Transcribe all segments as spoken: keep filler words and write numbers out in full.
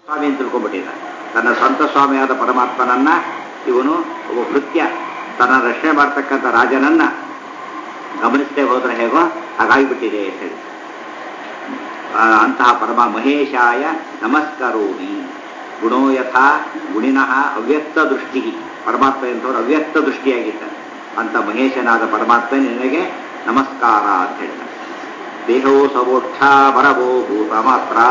ಸ್ವಾಮಿ ಅಂತ ತಿಳ್ಕೊಂಡ್ಬಿಟ್ಟಿದ್ದ. ತನ್ನ ಸ್ವಂತ ಸ್ವಾಮಿಯಾದ ಪರಮಾತ್ಮನನ್ನ ಇವನು ಒಬ್ಬ ಕೃತ್ಯ ತನ್ನ ರಕ್ಷಣೆ ಮಾಡ್ತಕ್ಕಂಥ ರಾಜನನ್ನ ಗಮನಿಸದೆ ಹೋದ್ರೆ ಹೇಗೋ ಹಾಗಾಗಿಬಿಟ್ಟಿದೆ ಅಂತ ಹೇಳಿ ಅಂತಹ ಪರಮ ಮಹೇಶಾಯ ನಮಸ್ಕರೋಮಿ. ಗುಣೋ ಯಥಾ ಗುಣಿನಃ ಅವ್ಯಕ್ತ ದೃಷ್ಟಿ. ಪರಮಾತ್ಮ ಎಂಥವ್ರು ಅವ್ಯಕ್ತ ದೃಷ್ಟಿಯಾಗಿದ್ದಾರೆ. ಅಂತ ಮಹೇಶನಾದ ಪರಮಾತ್ಮ ನಿನಗೆ ನಮಸ್ಕಾರ ಅಂತ ಹೇಳ್ತಾರೆ. ದೇಹೋ ಸವೋಕ್ಷ ಬರವೋ ಭೂತ ಮಾತ್ರ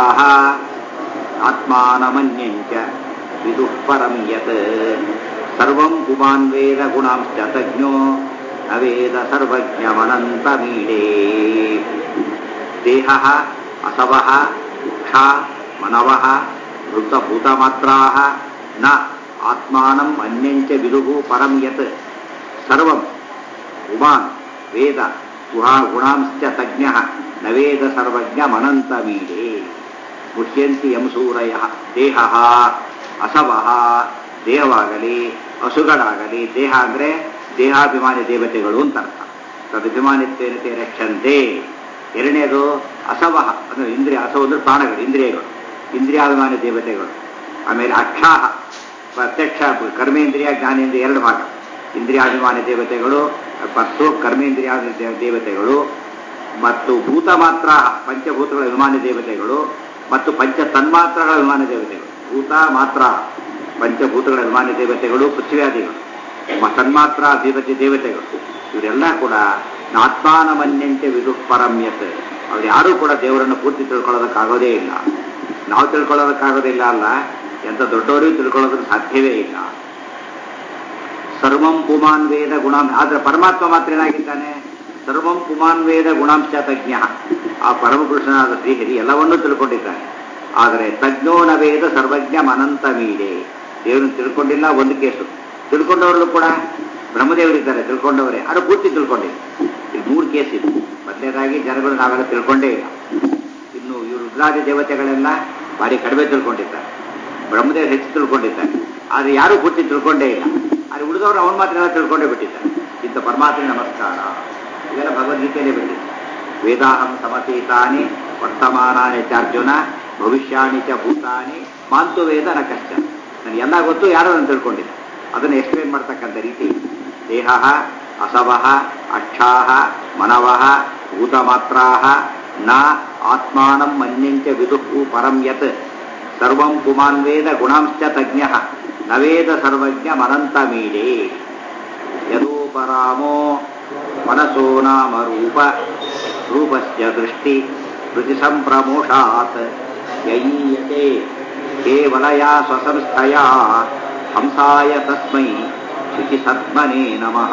ಆತ್ಮಾನಮನ್ಯಂಚ ವಿದುಃ ಪರಂ ಯತ್ ಸರ್ವಂ ಪುಮಾನ್ ವೇದ ಗುಣಾಂಶ್ಚ ತಜ್ಞೋ ನ ವೇದ ಸರ್ವಜ್ಞಮನಂತಮೀಡೇ. ದೇಹ ಅಸವ ಕ್ಷ ಮನವ ವೃತ್ತಭೂತಮಾತ್ರ ನ ಆತ್ಮಾನಂ ಅನ್ಯಂಚ ವಿದುಃ ಪರಂ ಯತ್ ಸರ್ವಂ ಪುಮಾನ್ ವೇದ ಗುಣಾಂಶ್ಚ ತಜ್ಞ ನ ವೇದ ಸರ್ವಜ್ಞಮನಂತಮೀಡೇ. ಮುಖ್ಯಂತಿ ಯಂಸೂರಯ. ದೇಹ ಅಸವ ದೇಹವಾಗಲಿ ಹಸುಗಳಾಗಲಿ, ದೇಹ ಅಂದರೆ ದೇಹಾಭಿಮಾನಿ ದೇವತೆಗಳು ಅಂತ ಅರ್ಥ. ತದಭಿಮಾನಿತ್ವೇನತೆ ರಕ್ಷಂತೆ. ಎರಡನೇದು ಅಸವಹ ಅಂದರೆ ಇಂದ್ರಿಯ. ಅಸವ ಅಂದರೆ ಪ್ರಾಣಗಳು, ಇಂದ್ರಿಯಗಳು, ಇಂದ್ರಿಯಾಭಿಮಾನಿ ದೇವತೆಗಳು. ಆಮೇಲೆ ಅಕ್ಷಾಹ ಪ್ರತ್ಯಕ್ಷ ಕರ್ಮೇಂದ್ರಿಯ ಜ್ಞಾನೇಂದ್ರಿಯ ಎರಡು ಭಾಗ. ಇಂದ್ರಿಯಾಭಿಮಾನಿ ದೇವತೆಗಳು ಮತ್ತು ಕರ್ಮೇಂದ್ರಿಯ ದೇವತೆಗಳು ಮತ್ತು ಭೂತ ಮಾತ್ರ ಪಂಚಭೂತಗಳ ಅಭಿಮಾನಿ ದೇವತೆಗಳು ಮತ್ತು ಪಂಚ ತನ್ಮಾತ್ರಗಳ ಅಭಿಮಾನಿ ದೇವತೆಗಳು. ಭೂತ ಮಾತ್ರ ಪಂಚಭೂತಗಳ ಅಭಿಮಾನಿ ದೇವತೆಗಳು, ಪೃಥ್ವ್ಯಾದಿಗಳು, ತನ್ಮಾತ್ರ ಅಧಿಪತಿ ದೇವತೆಗಳು. ಇವರೆಲ್ಲ ಕೂಡ ಆತ್ಮಾನಮನ್ಯಂತೆ ವಿದುಃ ಪರಮ್ಯತ್. ಅವ್ರು ಯಾರೂ ಕೂಡ ದೇವರನ್ನು ಪೂರ್ತಿ ತಿಳ್ಕೊಳ್ಳೋದಕ್ಕಾಗೋದೇ ಇಲ್ಲ. ನಾವು ತಿಳ್ಕೊಳ್ಳೋದಕ್ಕಾಗೋದಿಲ್ಲ ಅಲ್ಲ, ಎಂಥ ದೊಡ್ಡವರಿಗೂ ತಿಳ್ಕೊಳ್ಳೋದಕ್ಕೆ ಸಾಧ್ಯವೇ ಇಲ್ಲ. ಸರ್ವಂ ಪುಮಾನ್ ವೇದ ಗುಣಾಂಶ. ಆದರೆ ಪರಮಾತ್ಮ ಮಾತ್ರ ಏನಾಗಿದ್ದಾನೆ? ಸರ್ವಂ ಪುಮಾನ್ ವೇದ ಗುಣಾಂಶ ತಜ್ಞ. ಆ ಪರಮಪುರುಷನಾದ ಶ್ರೀಹರಿ ಎಲ್ಲವನ್ನೂ ತಿಳ್ಕೊಂಡಿದ್ದಾನೆ. ಆದರೆ ತಜ್ಞೋನ ವೇದ ಸರ್ವಜ್ಞ ಅನಂತ ಮೀಡೆ. ದೇವರನ್ನು ತಿಳ್ಕೊಂಡಿಲ್ಲ ಒಂದು ಕೇಸು. ತಿಳ್ಕೊಂಡವರು ಕೂಡ ಬ್ರಹ್ಮದೇವರಿದ್ದಾರೆ, ತಿಳ್ಕೊಂಡವರೇ, ಅದು ಪೂರ್ತಿ ತಿಳ್ಕೊಂಡಿಲ್ಲ. ಇಲ್ಲಿ ಮೂರು ಕೇಸ್ ಇದೆ. ಮೊದಲನೇದಾಗಿ ಜನಗಳು ನಾವೆಲ್ಲ ತಿಳ್ಕೊಂಡೇ ಇಲ್ಲ. ಇನ್ನು ಇವರು ರುದ್ರಾದಿ ದೇವತೆಗಳೆಲ್ಲ ಭಾರಿ ಕಡಿಮೆ ತಿಳ್ಕೊಂಡಿದ್ದಾರೆ. ಬ್ರಹ್ಮದೇವರು ಹೆಚ್ಚು ತಿಳ್ಕೊಂಡಿದ್ದಾರೆ, ಆದರೆ ಯಾರೂ ಪೂರ್ತಿ ತಿಳ್ಕೊಂಡೇ ಇಲ್ಲ. ಆದರೆ ಉಳಿದವರು ಅವನು ಮಾತ್ರ ಎಲ್ಲ ತಿಳ್ಕೊಂಡೇ ಬಿಟ್ಟಿದ್ದಾರೆ. ಇಂಥ ಪರಮಾತ್ಮ ನಮಸ್ಕಾರ. ಇದೆಲ್ಲ ಭಗವದ್ಗೀತೆಯಲ್ಲೇ ಬಂದಿದೆ. ವೇದಾಹಂ ಸಮತೀತಾನಿ ವರ್ತಮಾನಾನಿ ಚಾರ್ಜುನ ಭವಿಷ್ಯಾಣಿ ಚ ಭೂತಾನಿ ಮಾಂತು ವೇದ ನ ಕಷ್ಟ. ನನಗೆ ಎಲ್ಲ ಗೊತ್ತು, ಯಾರೋ ನಾನು ತಿಳ್ಕೊಂಡಿದ್ದೆ. ಅದನ್ನು ಎಕ್ಸ್ಪ್ಲೇನ್ ಮಾಡ್ತಕ್ಕಂಥ ರೀತಿ. ದೇಹ ಅಸವ ಅಕ್ಷಾ ಮನವ ಭೂತಮಾತ್ರ ನ ಆತ್ಮಾನಂ ಮನ್ಯಂಚ ವಿದುಃ ಪರಂ ಯತ್ ಸರ್ವಂ ಪುಮಾನ್ ವೇದ ಗುಣಾಂಶ್ಚ ತಜ್ಞ ನ ವೇದ ಸರ್ವಜ್ಞ ಅನಂತ ಮೀಡೆ. ಯದೋಪರಾಮೋ ಮನಸೋ ನಾಮ ರೂಪ ರೂಪಸ್ಯ ದೃಷ್ಟಿ ಸ್ಮೃತಿ ಸಂಪ್ರಮೋಷಾತ್ ಯಯೀಯತೆ ಕೇವಲಯಾ ಸ್ವಸಂಸ್ಥಯಾ ಹಂಸಾಯ ತಸ್ಮೈ ಶುಚಿ ಸತ್ಮನೇ ನಮಃ.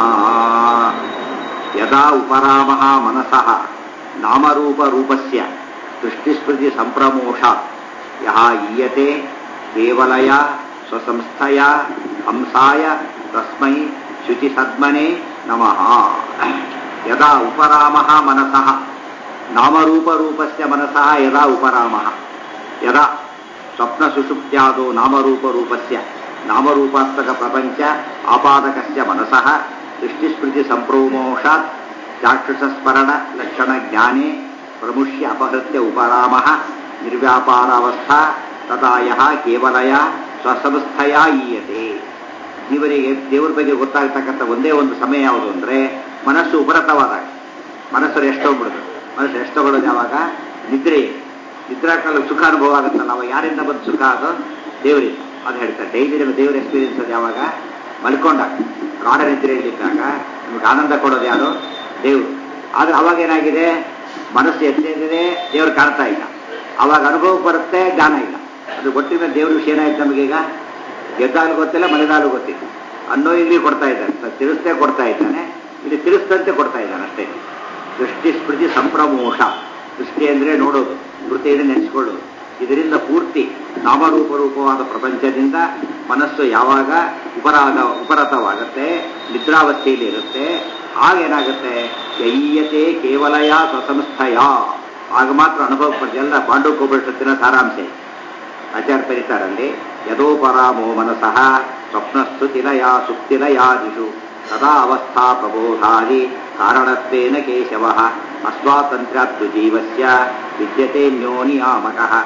ಯದಾ ಉಪರಾಮಃ ಮನಸಃ ನಾಮರೂಪ ರೂಪಸ್ಯ ದೃಷ್ಟಿಸ್ಮೃತಿ ಸಂಪ್ರಮೋಷಾತ್ ಯಹ ಈಯತೆ ಕೇವಲಯಾ ಸ್ವಸಂಸ್ಥಯಾ ಹಂಸಾಯ ತಸ್ಮೈ ಶುಚಿ ಸದ್ಮನೇ ನಮಃ. ಯದಾ ಉಪರಾಮಃ ಮನಸಃ ನಾಮರೂಪ ರೂಪಸ್ಯ ಮನಸಃ ಯದಾ ಉಪರಾಮಃ. ಯದಾ ಸ್ವಪ್ನ ಸುಷುಪ್ತ್ಯಾದೋ ನಾಮರೂಪ ರೂಪಸ್ಯ ನಾಮರೂಪಾತ್ಮಕ ಪ್ರಪಂಚ ಆಪಾದಕಸ್ಯ ಮನಸಃ ದೃಷ್ಟಿಸ್ಮೃತಿ ಸಂಪ್ರಮೋಷಾತ್ ಚಾಕ್ಷುಷಸ್ಮರಣ ಲಕ್ಷಣ ಜ್ಞಾನೇ ಪ್ರಮುಷ್ಯ ಅಪಹೃತ್ಯ ಉಪರಾಮಃ ನಿರ್ವ್ಯಾಪಾರಾವಸ್ಥಾ ತದಾ ಯಃ ಕೇವಲಯ ಸ್ವಸಂಸ್ಥಯಾ ಈಯತೆ. ಜೀವನಿಗೆ ದೇವರ ಬಗ್ಗೆ ಗೊತ್ತಾಗ್ತಕ್ಕಂಥ ಒಂದೇ ಒಂದು ಸಮಯ ಯಾವುದು ಅಂದರೆ ಮನಸ್ಸು ಉಪರತವಾದಾಗ. ಮನಸ್ಸು ಎಷ್ಟೋಗ್ಬಿಡುದು. ಮನಸ್ಸು ಎಷ್ಟೋಗೊಳ್ಳೋದು ಯಾವಾಗ? ನಿದ್ರೆ. ನಿದ್ರಾಕಾಲ ಸುಖ ಅನುಭವ ಆಗುತ್ತಲ್ಲ, ಅವಾಗ ಯಾರಿಂದ ಬಂದು ಸುಖ? ಅದು ದೇವರಿಂದ. ಅದು ಹೇಳ್ತಾರೆ ಡೈಲಿ ನಮಗೆ ದೇವರ ಎಕ್ಸ್ಪೀರಿಯನ್ಸ್ ಅದು ಯಾವಾಗ? ಮಲ್ಕೊಂಡಾಗ, ಗಾಢ ನಿದ್ರೆಯಲ್ಲಿದ್ದಾಗ ನಿಮಗೆ ಆನಂದ ಕೊಡೋದು ಯಾರು? ದೇವರು. ಆದರೆ ಅವಾಗ ಏನಾಗಿದೆ? ಮನಸ್ಸು ಎಚ್ಚರಿದೆ, ದೇವರು ಕಾಣ್ತಾ ಇಲ್ಲ. ಅವಾಗ ಅನುಭವ ಬರುತ್ತೆ, ಜ್ಞಾನ ಇಲ್ಲ. ಅದು ಗೊತ್ತಿಲ್ಲ. ದೇವ್ರ ವಿಷಯ ಏನಾಯ್ತು ನಮಗೀಗ? ಗೆದ್ದಾಲು ಗೊತ್ತಿಲ್ಲ, ಮನೆದಾಲು ಗೊತ್ತಿಲ್ಲ. ಅನ್ನೋ ಇಲ್ಲಿ ಕೊಡ್ತಾ ಇದ್ದಾನೆ, ತಿಳಿಸ್ತೇ ಕೊಡ್ತಾ ಇದ್ದಾನೆ, ಇಲ್ಲಿ ತಿಳಿಸ್ತಂತೆ ಕೊಡ್ತಾ ಇದ್ದಾನೆ ಅಷ್ಟೇ. ದೃಷ್ಟಿ ಸ್ಮೃತಿ ಸಂಪ್ರಮೋಷ. ದೃಷ್ಟಿ ಅಂದರೆ ನೋಡೋದು, ಸ್ಮೃತಿಯನ್ನು ನೆನೆಸ್ಕೊಳ್ಳೋದು. ಇದರಿಂದ ಪೂರ್ತಿ ನಾಮರೂಪ ರೂಪವಾದ ಪ್ರಪಂಚದಿಂದ ಮನಸ್ಸು ಯಾವಾಗ ಉಪರಾಗ ಉಪರತವಾಗುತ್ತೆ, ನಿದ್ರಾವಸ್ಥೆಯಲ್ಲಿ ಇರುತ್ತೆ, ಆಗೇನಾಗುತ್ತೆ? ಯೈಯತೆ ಕೇವಲಯ ಸ್ವಸಂಸ್ಥಯ. ಆಗ ಮಾತ್ರ ಅನುಭವ ಪಡೆದ. ಎಲ್ಲ ಪಾಂಡವೋಪನಿಷತ್ತಿನ ಸಾರಾಂಶ ಆಚಾರ್ಯ ಕರೀತಾರಲ್ಲಿ. ಯದೋಪರಾಮೋ ಮನಸಃ ಸ್ವಪ್ನಸ್ತುತಿಲಯ ಸುಪ್ತಿಲಯಾದಿಷು ಸದಾ ಅವಸ್ಥಾ ಪ್ರಬೋಧಾದಿ ಕಾರಣತ್ವೇನ ಕೇಶವ ಅಸ್ವಾತಂತ್ರ್ಯಾತ್ತು ಜೀವಸ್ಯ ವಿದ್ಯತೆ ನ್ಯೋ ನಿಯಾಮಕಃ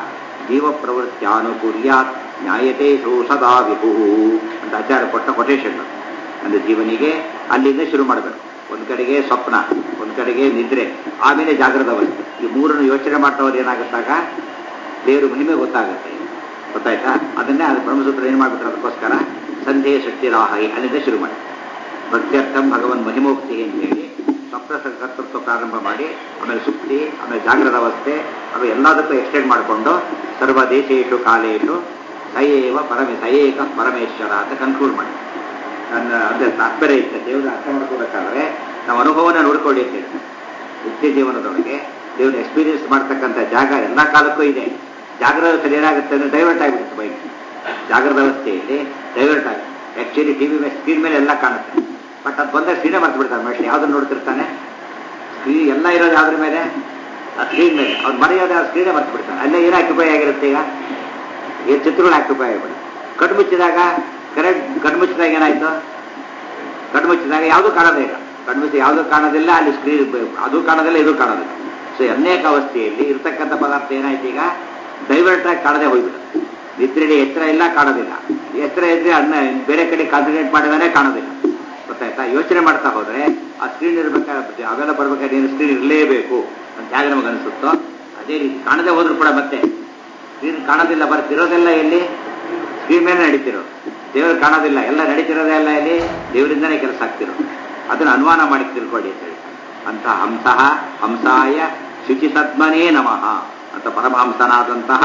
ಜೀವ ಪ್ರವೃತ್ತಿಯಾನುಕೂಲ್ಯಾತ್ ನ್ಯಾಯತೆ ಸದಾ ವಿಭು ಅಂತ ಆಚಾರ್ಯ ಕೊಟ್ಟ ಕೊಟೇಶನ್. ಅಂದರೆ ಜೀವನಿಗೆ ಅಲ್ಲಿಂದ ಶುರು ಮಾಡಬೇಕು. ಒಂದು ಕಡೆಗೆ ಸ್ವಪ್ನ, ಒಂದು ಕಡೆಗೆ ನಿದ್ರೆ, ಆಮೇಲೆ ಜಾಗೃತ ಅವಸ್ಥೆ. ಈ ಮೂರನ್ನು ಯೋಚನೆ ಮಾಡ್ತವ್ರು ಏನಾಗುತ್ತಾಗ ದೇವರು ಮಹಿಮೆ ಗೊತ್ತಾಗುತ್ತೆ. ಗೊತ್ತಾಯ್ತಾ? ಅದನ್ನೇ ಅದು ಬ್ರಹ್ಮಸೂತ್ರ ಏನು ಮಾಡ್ಬಿಟ್ರೆ ಅದಕ್ಕೋಸ್ಕರ ಸಂಧೆ ಶಕ್ತಿ ರಾಹಿ ಅಲ್ಲಿಂದ ಶುರು ಮಾಡಿ ಭಕ್ತ್ಯರ್ಥಂ ಭಗವನ್ ಮಹಿಮೋಕ್ತಿ ಅಂತ ಹೇಳಿ ಸ್ವಪ್ನ ಕರ್ತೃತ್ವ ಪ್ರಾರಂಭ ಮಾಡಿ ಆಮೇಲೆ ಸುಪ್ತಿ, ಆಮೇಲೆ ಜಾಗೃತ ಅವಸ್ಥೆ, ಆಮೇಲೆ ಎಲ್ಲದಕ್ಕೂ ಎಕ್ಸ್ಟೆಂಡ್ ಮಾಡಿಕೊಂಡು ಸರ್ವ ದೇಶೇಶು ಕಾಲೇಶು ಸಯೇವ ಪರಮೇ ಸಯೇಕ ಪರಮೇಶ್ವರ ಅಂತ ಕನ್ಕ್ಲೂಡ್ ಮಾಡಿ. ನನ್ನ ಅದೇ ತಾತ್ಪರ್ಯ ಇತ್ತು. ದೇವರ ಅರ್ಥ ಮಾಡ್ಕೋಬೇಕಾದ್ರೆ ನಾವು ಅನುಭವನ ನೋಡ್ಕೊಳ್ಳಿ ಅಂತ ಹೇಳ್ತಾರೆ. ನಿತ್ಯ ಜೀವನದೊಳಗೆ ದೇವ್ರ ಎಕ್ಸ್ಪೀರಿಯನ್ಸ್ ಮಾಡ್ತಕ್ಕಂಥ ಜಾಗ ಎಲ್ಲ ಕಾಲಕ್ಕೂ ಇದೆ. ಜಾಗೃತ ಅವಸ್ಥೆಯಲ್ಲಿ ಏನಾಗುತ್ತೆ ಅಂದರೆ ಡೈವರ್ಟ್ ಆಗಿಬಿಡುತ್ತೆ ಬೈಕ್. ಜಾಗೃತ ಅವಸ್ಥೆಯಲ್ಲಿ ಡೈವರ್ಟ್ ಆಗುತ್ತೆ. ಆ್ಯಕ್ಚುಲಿ ಟಿ ವಿ ಮೇಲೆ ಸ್ಕ್ರೀನ್ ಮೇಲೆ ಎಲ್ಲ ಕಾಣುತ್ತೆ, ಬಟ್ ಅದು ಬಂದಾಗ ಸ್ಕ್ರೀನೇ ಮರ್ತು ಬಿಡ್ತಾರೆ ಮನುಷ್ಯ. ಯಾವ್ದನ್ನು ನೋಡ್ತಿರ್ತಾನೆ? ಸ್ಕ್ರೀನ್ ಎಲ್ಲ ಇರೋದು ಯಾವ್ದ್ರ ಮೇಲೆ? ಆ ಸ್ಕ್ರೀನ್ ಮೇಲೆ. ಅವ್ನು ಮರೆಯೋದು ಆ ಸ್ಕ್ರೀನೇ ಮರ್ತು ಬಿಡ್ತಾನೆ. ಅಲ್ಲೇ ಏನು ಆಕ್ಯುಪೈ ಆಗಿರುತ್ತೆ? ಈಗ ಏನು ಚಿತ್ರಗಳು ಆಕ್ಯುಪೈ ಆಗಿಬಿಡುತ್ತೆ. ಕಣ್ಮುಚ್ಚಿದಾಗ ಕರೆಕ್ಟ್ ಕಣ್ಮುಚ್ಚಿದಾಗ ಏನಾಯ್ತು? ಕಣ್ಮುಚ್ಚಿದಾಗ ಯಾವುದೂ ಕಾಣೋದೇ ಇಲ್ಲ. ಕಣ್ಮುಚ್ಚಿ ಯಾವುದೂ ಕಾಣೋದಿಲ್ಲ, ಅಲ್ಲಿ ಸ್ಕ್ರೀನ್ ಅದು ಕಾಣೋದಿಲ್ಲ, ಇದು ಕಾಣೋದಿಲ್ಲ. ಸೊ ಅನೇಕ ಅವಸ್ಥೆಯಲ್ಲಿ ಇರ್ತಕ್ಕಂಥ ಪದಾರ್ಥ ಏನಾಯ್ತು? ಈಗ ಡೈವರ್ಟ್ ಆಗಿ ಕಾಣದೆ ಹೋಗ್ಬಿಡುತ್ತೆ. ನಿದ್ರೆಯಲ್ಲಿ ಎಚ್ಚರ ಇಲ್ಲ, ಕಾಣೋದಿಲ್ಲ. ಎಚ್ಚರ ಇದ್ರೆ ಅನ್ನ ಬೇರೆ ಕಡೆ ಕಾನ್ಸಂಟ್ರೇಟ್ ಮಾಡಿದಾನೆ ಕಾಣೋದಿಲ್ಲ. ಗೊತ್ತಾಯ್ತಾ? ಯೋಚನೆ ಮಾಡ್ತಾ ಹೋದ್ರೆ ಆ ಸ್ಕ್ರೀನ್ ಇರ್ಬೇಕಾಗುತ್ತೆ. ಅವೆಲ್ಲ ಬರ್ಬೇಕಾದ್ರೆ ಏನು ಸ್ಕ್ರೀನ್ ಇರಲೇಬೇಕು ಅಂತ ಹೇಗೆ ನಮಗೆ ಅನಿಸುತ್ತೋ ಅದೇ ರೀತಿ ಕಾಣದೆ ಹೋದ್ರು ಕೂಡ ಮತ್ತೆ ಸ್ಕ್ರೀನ್ ಕಾಣೋದಿಲ್ಲ. ಬರ್ತಿರೋದೆಲ್ಲ ಎಲ್ಲಿ? ಸ್ಕ್ರೀನ್ ಮೇಲೆ ನಡೀತಿರೋ. ದೇವರು ಕಾಣೋದಿಲ್ಲ, ಎಲ್ಲ ನಡೀತಿರೋದೇ ಎಲ್ಲ ಇಲ್ಲಿ ದೇವರಿಂದನೇ ಕೆಲಸ ಆಗ್ತಿರೋ. ಅದನ್ನು ಅನುಮಾನ ಮಾಡಿ ತಿಳ್ಕೊಳ್ಳಿ ಅಂತ ಹೇಳ್ತಾರೆ. ಅಂತ ಹಂಸಃ ಹಂಸಾಯ ಶುಚಿ ಸದ್ಮನೇ ನಮಃ ಅಂತ ಪರಮಹಂಸನಾದಂತಹ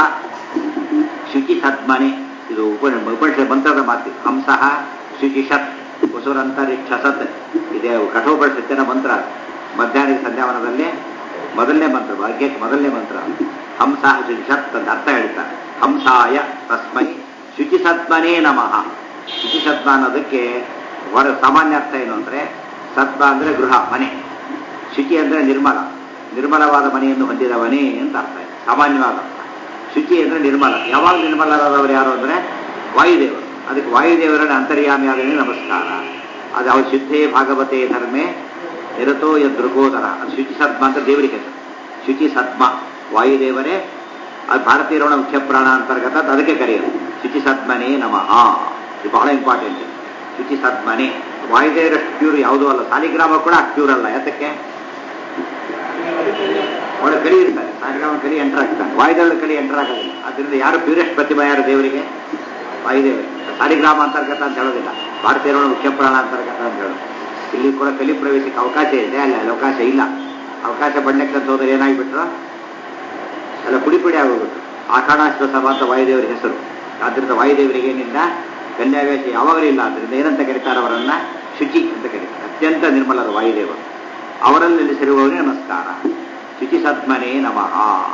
ಶುಚಿ ಸದ್ಮನೆ. ಇದು ಉಪ ಉಪನಿಷತ್ ಮಂತ್ರದ ಮಾತು. ಹಂಸಃ ಶುಚಿಷತ್ ವಸುರಂತರಿಕ್ಷಸತ್ ಇದೆ ಕಠೋಪನಿಷತ್ತಿನ ಮಂತ್ರ. ಮಧ್ಯಾಹ್ನ ಸಂಧ್ಯಾವನದಲ್ಲಿ ಮೊದಲನೇ ಮಂತ್ರ, ಭಾಗ್ಯಕ್ಕೆ ಮೊದಲನೇ ಮಂತ್ರ. ಹಂಸ ಶುಚಿಷತ್ ಅಂತ ಅರ್ಥ ಹೇಳ್ತಾರೆ. ಹಂಸಾಯ ತಸ್ಮೈ ಶುಚಿಸತ್ಮನೇ ನಮಃ. ಶುಚಿಸತ್ಮ ಅನ್ನೋದಕ್ಕೆ ಹೊರ ಸಾಮಾನ್ಯ ಅರ್ಥ ಏನು ಅಂದರೆ, ಸತ್ವ ಅಂದರೆ ಗೃಹ, ಮನೆ. ಶುಚಿ ಅಂದರೆ ನಿರ್ಮಲ, ನಿರ್ಮಲವಾದ ಮನೆಯನ್ನು ಹೊಂದಿದವನೇ ಅಂತ ಅರ್ಥ ಇದೆ ಸಾಮಾನ್ಯವಾದ ಅರ್ಥ. ಶುಚಿ ಅಂದರೆ ನಿರ್ಮಲ. ಯಾವಾಗ ನಿರ್ಮಲರಾದವರು ಯಾರು ಅಂದರೆ ವಾಯುದೇವರು. ಅದಕ್ಕೆ ವಾಯುದೇವರನ್ನ ಅಂತರ್ಯಾಮಿ ಆದನೇ ನಮಸ್ಕಾರ. ಅದು ಅವ್ರ ಶುದ್ಧೇ ಭಾಗವತೆ ಧರ್ಮೇ ನಿರತೋ ಯದೃಗೋದರ. ಅದು ಶುಚಿಸತ್ಮ ಅಂತ ದೇವರಿಗೆ ಹೆಸರು. ಶುಚಿಸತ್ಮ ವಾಯುದೇವರೇ. ಅದು ಭಾರತೀಯರವಣ ಮುಖ್ಯ ಪ್ರಾಣ ಅಂತರ್ಗತ, ಅದಕ್ಕೆ ಕರೆಯೋದು ಶುಚಿಸತ್ಮನೇ ನಮಃ. ಇದು ಬಹಳ ಇಂಪಾರ್ಟೆಂಟ್. ಶುಚಿಸತ್ಮನೆ ವಾಯುದೇವರಷ್ಟು ಪ್ಯೂರ್ ಯಾವುದೂ ಅಲ್ಲ. ಸಾಲಿಗ್ರಾಮ ಕೂಡ ಪ್ಯೂರ್ ಅಲ್ಲ. ಯಾತಕ್ಕೆ? ಒಳ್ಳೆ ಕಲಿ ಇರ್ತಾರೆ. ಸಾಲಿಗ್ರಾಮ ಕಲಿ ಎಂಟರ್ ಆಗ್ತಾನೆ, ವಾಯುದೇವರ ಕಲಿ ಎಂಟರ್ ಆಗೋದಿಲ್ಲ. ಅದರಿಂದ ಯಾರು ಪ್ಯೂರೆಸ್ಟ್ ಪ್ರತಿಭಾ ಯಾರು ದೇವರಿಗೆ? ವಾಯುದೇವರು. ಸಾಲಿಗ್ರಾಮ ಅಂತರ್ಗತ ಅಂತ ಹೇಳೋದಿಲ್ಲ, ಭಾರತೀಯರವಣ ಮುಖ್ಯ ಪ್ರಾಣ ಅಂತರ್ಗತ ಅಂತ ಹೇಳೋದು. ಇಲ್ಲಿ ಕೂಡ ಕಲಿ ಪ್ರವೇಶಕ್ಕೆ ಅವಕಾಶ ಇದೆ, ಅಲ್ಲ ಅಲ್ಲಿ ಅವಕಾಶ ಇಲ್ಲ. ಅವಕಾಶ ಬಣ್ಣಕ್ಕಂತ ಹೋದ್ರೆ ಏನಾಗಿಬಿಟ್ರು ಎಲ್ಲ ಪುಡಿ ಪುಡಿ ಆಗೋಗ್ಬಿಟ್ರು. ಆಷಾಢಾಶ್ವ ಸಭಾ ಅಂತ ವಾಯುದೇವರ ಹೆಸರು. ಆದ್ದರಿಂದ ವಾಯುದೇವರಿಗೆ ಏನಿಲ್ಲ, ಗಣ್ಯಾವೇಶ ಯಾವಾಗಲೂ ಇಲ್ಲ. ಆದ್ದರಿಂದ ಏನಂತ ಕರೀತಾರೆ ಅವರನ್ನ? ಶುಚಿ ಅಂತ ಕರೀತಾರೆ. ಅತ್ಯಂತ ನಿರ್ಮಲರು ವಾಯುದೇವರು. ಅವರಲ್ಲಿ ನೆಲೆಸಿರುವವರೇ ನಮಸ್ಕಾರ. ಶುಚಿ ಸತ್ಮನೇ ನಮಃ.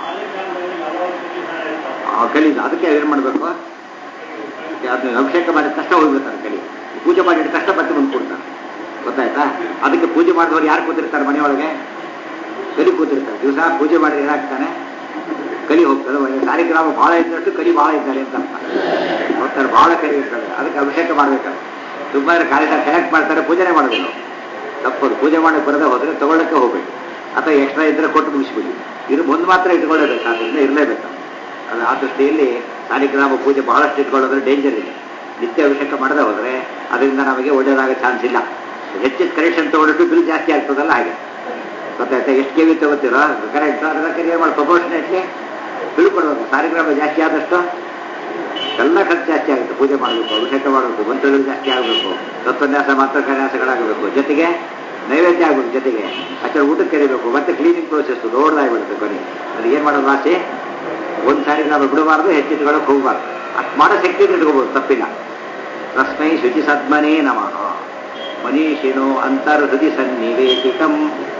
ಕಲಿದ ಅದಕ್ಕೆ ಏನು ಮಾಡಬೇಕು? ಅದನ್ನ ಅಭಿಷೇಕ ಮಾಡಿದ ತಕ್ಷಣ ಹೋಗ್ಬಿಡ್ತಾರೆ ಕಲಿ. ಪೂಜೆ ಮಾಡಿದ ತಕ್ಷಣ ಮತ್ತೆ ಬಂದು ಕೊಡ್ತಾರೆ. ಗೊತ್ತಾಯ್ತಾ? ಅದಕ್ಕೆ ಪೂಜೆ ಮಾಡಿದವರು ಯಾರು ಕೂತಿರ್ತಾರೆ ಮನೆಯೊಳಗೆ? ಕಲಿ ಕೂತಿರ್ತಾರೆ. ದಿವಸ ಪೂಜೆ ಮಾಡಿದ್ರೆ ಏನಾಗ್ತಾನೆ? ಕಲಿ ಹೋಗ್ತದೆ. ಸಾಲಿಗ್ರಾಮ ಭಾಳ ಇದ್ದಷ್ಟು ಕಲಿ ಭಾಳ ಇದ್ದಾರೆ ಅಂತ ಗೊತ್ತಾರೆ. ಭಾಳ ಕಲಿ ಇರ್ತಾರೆ. ಅದಕ್ಕೆ ಅಭಿಷೇಕ ಮಾಡ್ಬೇಕಾದ್ರೆ ತುಂಬಾ ಕಾರ್ಯಕ್ರಮ ಕನೆಕ್ಟ್ ಮಾಡ್ತಾರೆ, ಪೂಜೆನೇ ಮಾಡೋದಿಲ್ಲ. ತಪ್ಪದು. ಪೂಜೆ ಮಾಡಕ್ಕೆ ಬರದೆ ಹೋದ್ರೆ ತಗೊಳ್ಳಕ್ಕೆ ಹೋಗ್ಬೇಕು, ಅಥವಾ ಎಕ್ಸ್ಟ್ರಾ ಇದ್ರೆ ಕೊಟ್ಟು ಮುಗಿಸ್ಬಿಡಿ. ಇದು ಒಂದು ಮಾತ್ರ ಇಟ್ಕೊಳ್ಳೇಬೇಕು, ಅದರಿಂದ ಇರಲೇಬೇಕು. ಅದು ಆ ದೃಷ್ಟಿಯಲ್ಲಿ ಸಾಲಿಗ್ರಾಮ ಪೂಜೆ ಬಹಳಷ್ಟು ಇಟ್ಕೊಳ್ಳೋದ್ರೆ ಡೇಂಜರ್ ಇದೆ. ನಿತ್ಯ ಅಭಿಷೇಕ ಮಾಡದೆ ಹೋದರೆ ಅದರಿಂದ ನಮಗೆ ಒಳ್ಳೆಯದಾಗೋ ಚಾನ್ಸ್ ಇಲ್ಲ. ಹೆಚ್ಚಿನ ಕರೆಕ್ಷನ್ ತಗೊಂಡಿಟ್ಟು ಬಿಲ್ ಜಾಸ್ತಿ ಆಗ್ತದಲ್ಲ, ಹಾಗೆ ಗೊತ್ತಾಯ್ತಾ? ಎಷ್ಟು ಕೆ ವಿ ತಗೋತೀರೋ ಕರೆಕ್ಟ್ ಅದಕ್ಕೆ ಏನು ಮಾಡಿ ಪ್ರಪೋರ್ಷನೇಟ್ಲಿ ಬಿಳ್ಕೊಡ್ಬೇಕು. ಸಾಲಿಗ್ರಾಮ ಜಾಸ್ತಿ ಆದಷ್ಟು ಎಲ್ಲ ಖರ್ಚು ಜಾಸ್ತಿ ಆಗುತ್ತೆ. ಪೂಜೆ ಮಾಡಬೇಕು, ಅಭಿಷೇಕ ಮಾಡಬೇಕು, ಮಂತ್ರಗಳು ಜಾಸ್ತಿ ಆಗಬೇಕು, ತತ್ವನ್ಯಾಸ ಮಾತ್ರ ಕನ್ಯಾಸಗಳಾಗಬೇಕು, ಜೊತೆಗೆ ನೈವೇದ್ಯ ಆಗಬೇಕು, ಜೊತೆಗೆ ಅಷ್ಟೇ ಊಟಕ್ಕೆ ಕರಿಬೇಕು, ಮತ್ತೆ ಕ್ಲೀನಿಂಗ್ ಪ್ರೋಸೆಸ್ ದೊಡ್ಡದಾಗಿಬಿಡುತ್ತೆ ಕೊನೆ. ಅದು ಏನು ಮಾಡೋದು ಆಸೆ? ಒಂದು ಸಾರಿ ನಾವು ಬಿಡಬಾರ್ದು, ಹೆಚ್ಚಿಟ್ಕೊಳ್ಳೋಕೆ ಹೋಗಬಾರ್ದು. ಅದು ಮಾಡೋ ಶಕ್ತಿ ಇಟ್ಕೋಬೋದು, ತಪ್ಪಿಲ್ಲ. ತಸ್ಮೈ ಶುಚಿ ಸದ್ಮನೇ ನಮಃ. ಮನೀಷಿನೋ ಅಂತರ್ಹೃದಿ ಸನ್ನಿವೇಶಿತಂ